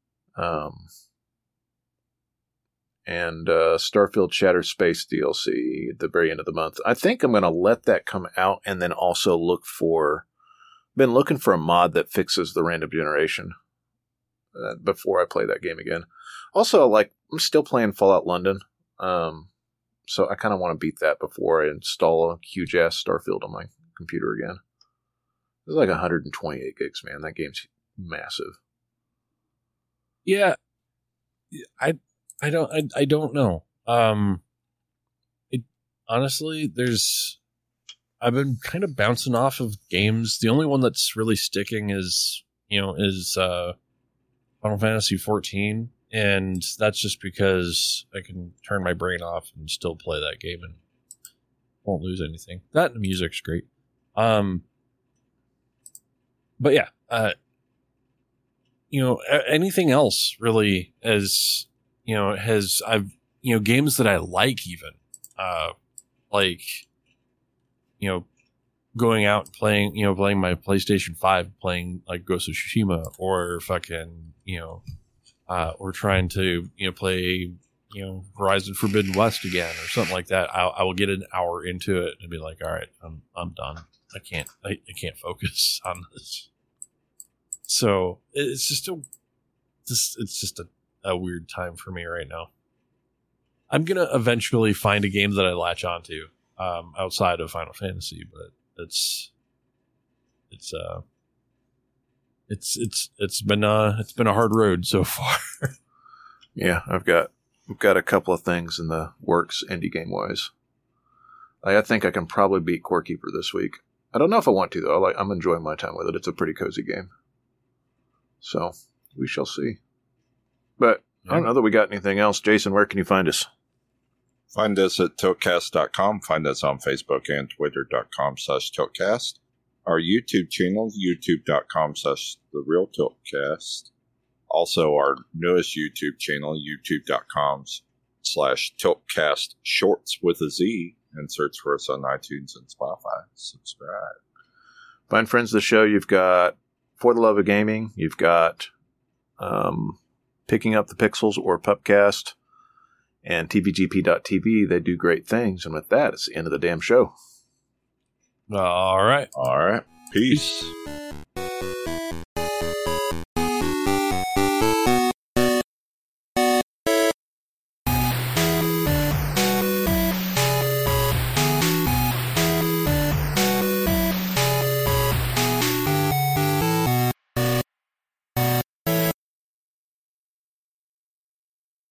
And Starfield Shattered Space DLC at the very end of the month. I think I'm going to let that come out and then also been looking for a mod that fixes the random generation before I play that game again. Also, I'm still playing Fallout London, so I kind of want to beat that before I install a huge-ass Starfield on my computer again. It's like 128 gigs, man. That game's massive. Yeah. I don't know. Honestly, I've been kind of bouncing off of games. The only one that's really sticking is Final Fantasy 14, and that's just because I can turn my brain off and still play that game. And won't lose anything. That and the music's great. But yeah, anything else really as, games that I like even, going out and playing my PlayStation 5, playing like Ghost of Tsushima or fucking, or trying to, play, Horizon Forbidden West again or something like that. I will get an hour into it and be like, all right, I'm done. I can't focus on this. So it's just a weird time for me right now. I'm going to eventually find a game that I latch onto, outside of Final Fantasy, but it's been a hard road so far. Yeah, I've got a couple of things in the works indie game wise. I think I can probably beat Core Keeper this week. I don't know if I want to though. I'm enjoying my time with it. It's a pretty cozy game. So we shall see. But I don't know that we got anything else. Jason, where can you find us? Find us at tiltcast.com. Find us on Facebook and Twitter.com/tiltcast. Our YouTube channel, youtube.com/TheRealTiltcast. Also, our newest YouTube channel, youtube.com/TiltCast Shorts with a Z, and search for us on iTunes and Spotify. Subscribe. Find friends of the show. You've got For the Love of Gaming. You've got Picking Up the Pixels or Pupcast. And tvgp.tv. They do great things. And with that, it's the end of the damn show. All right. Peace.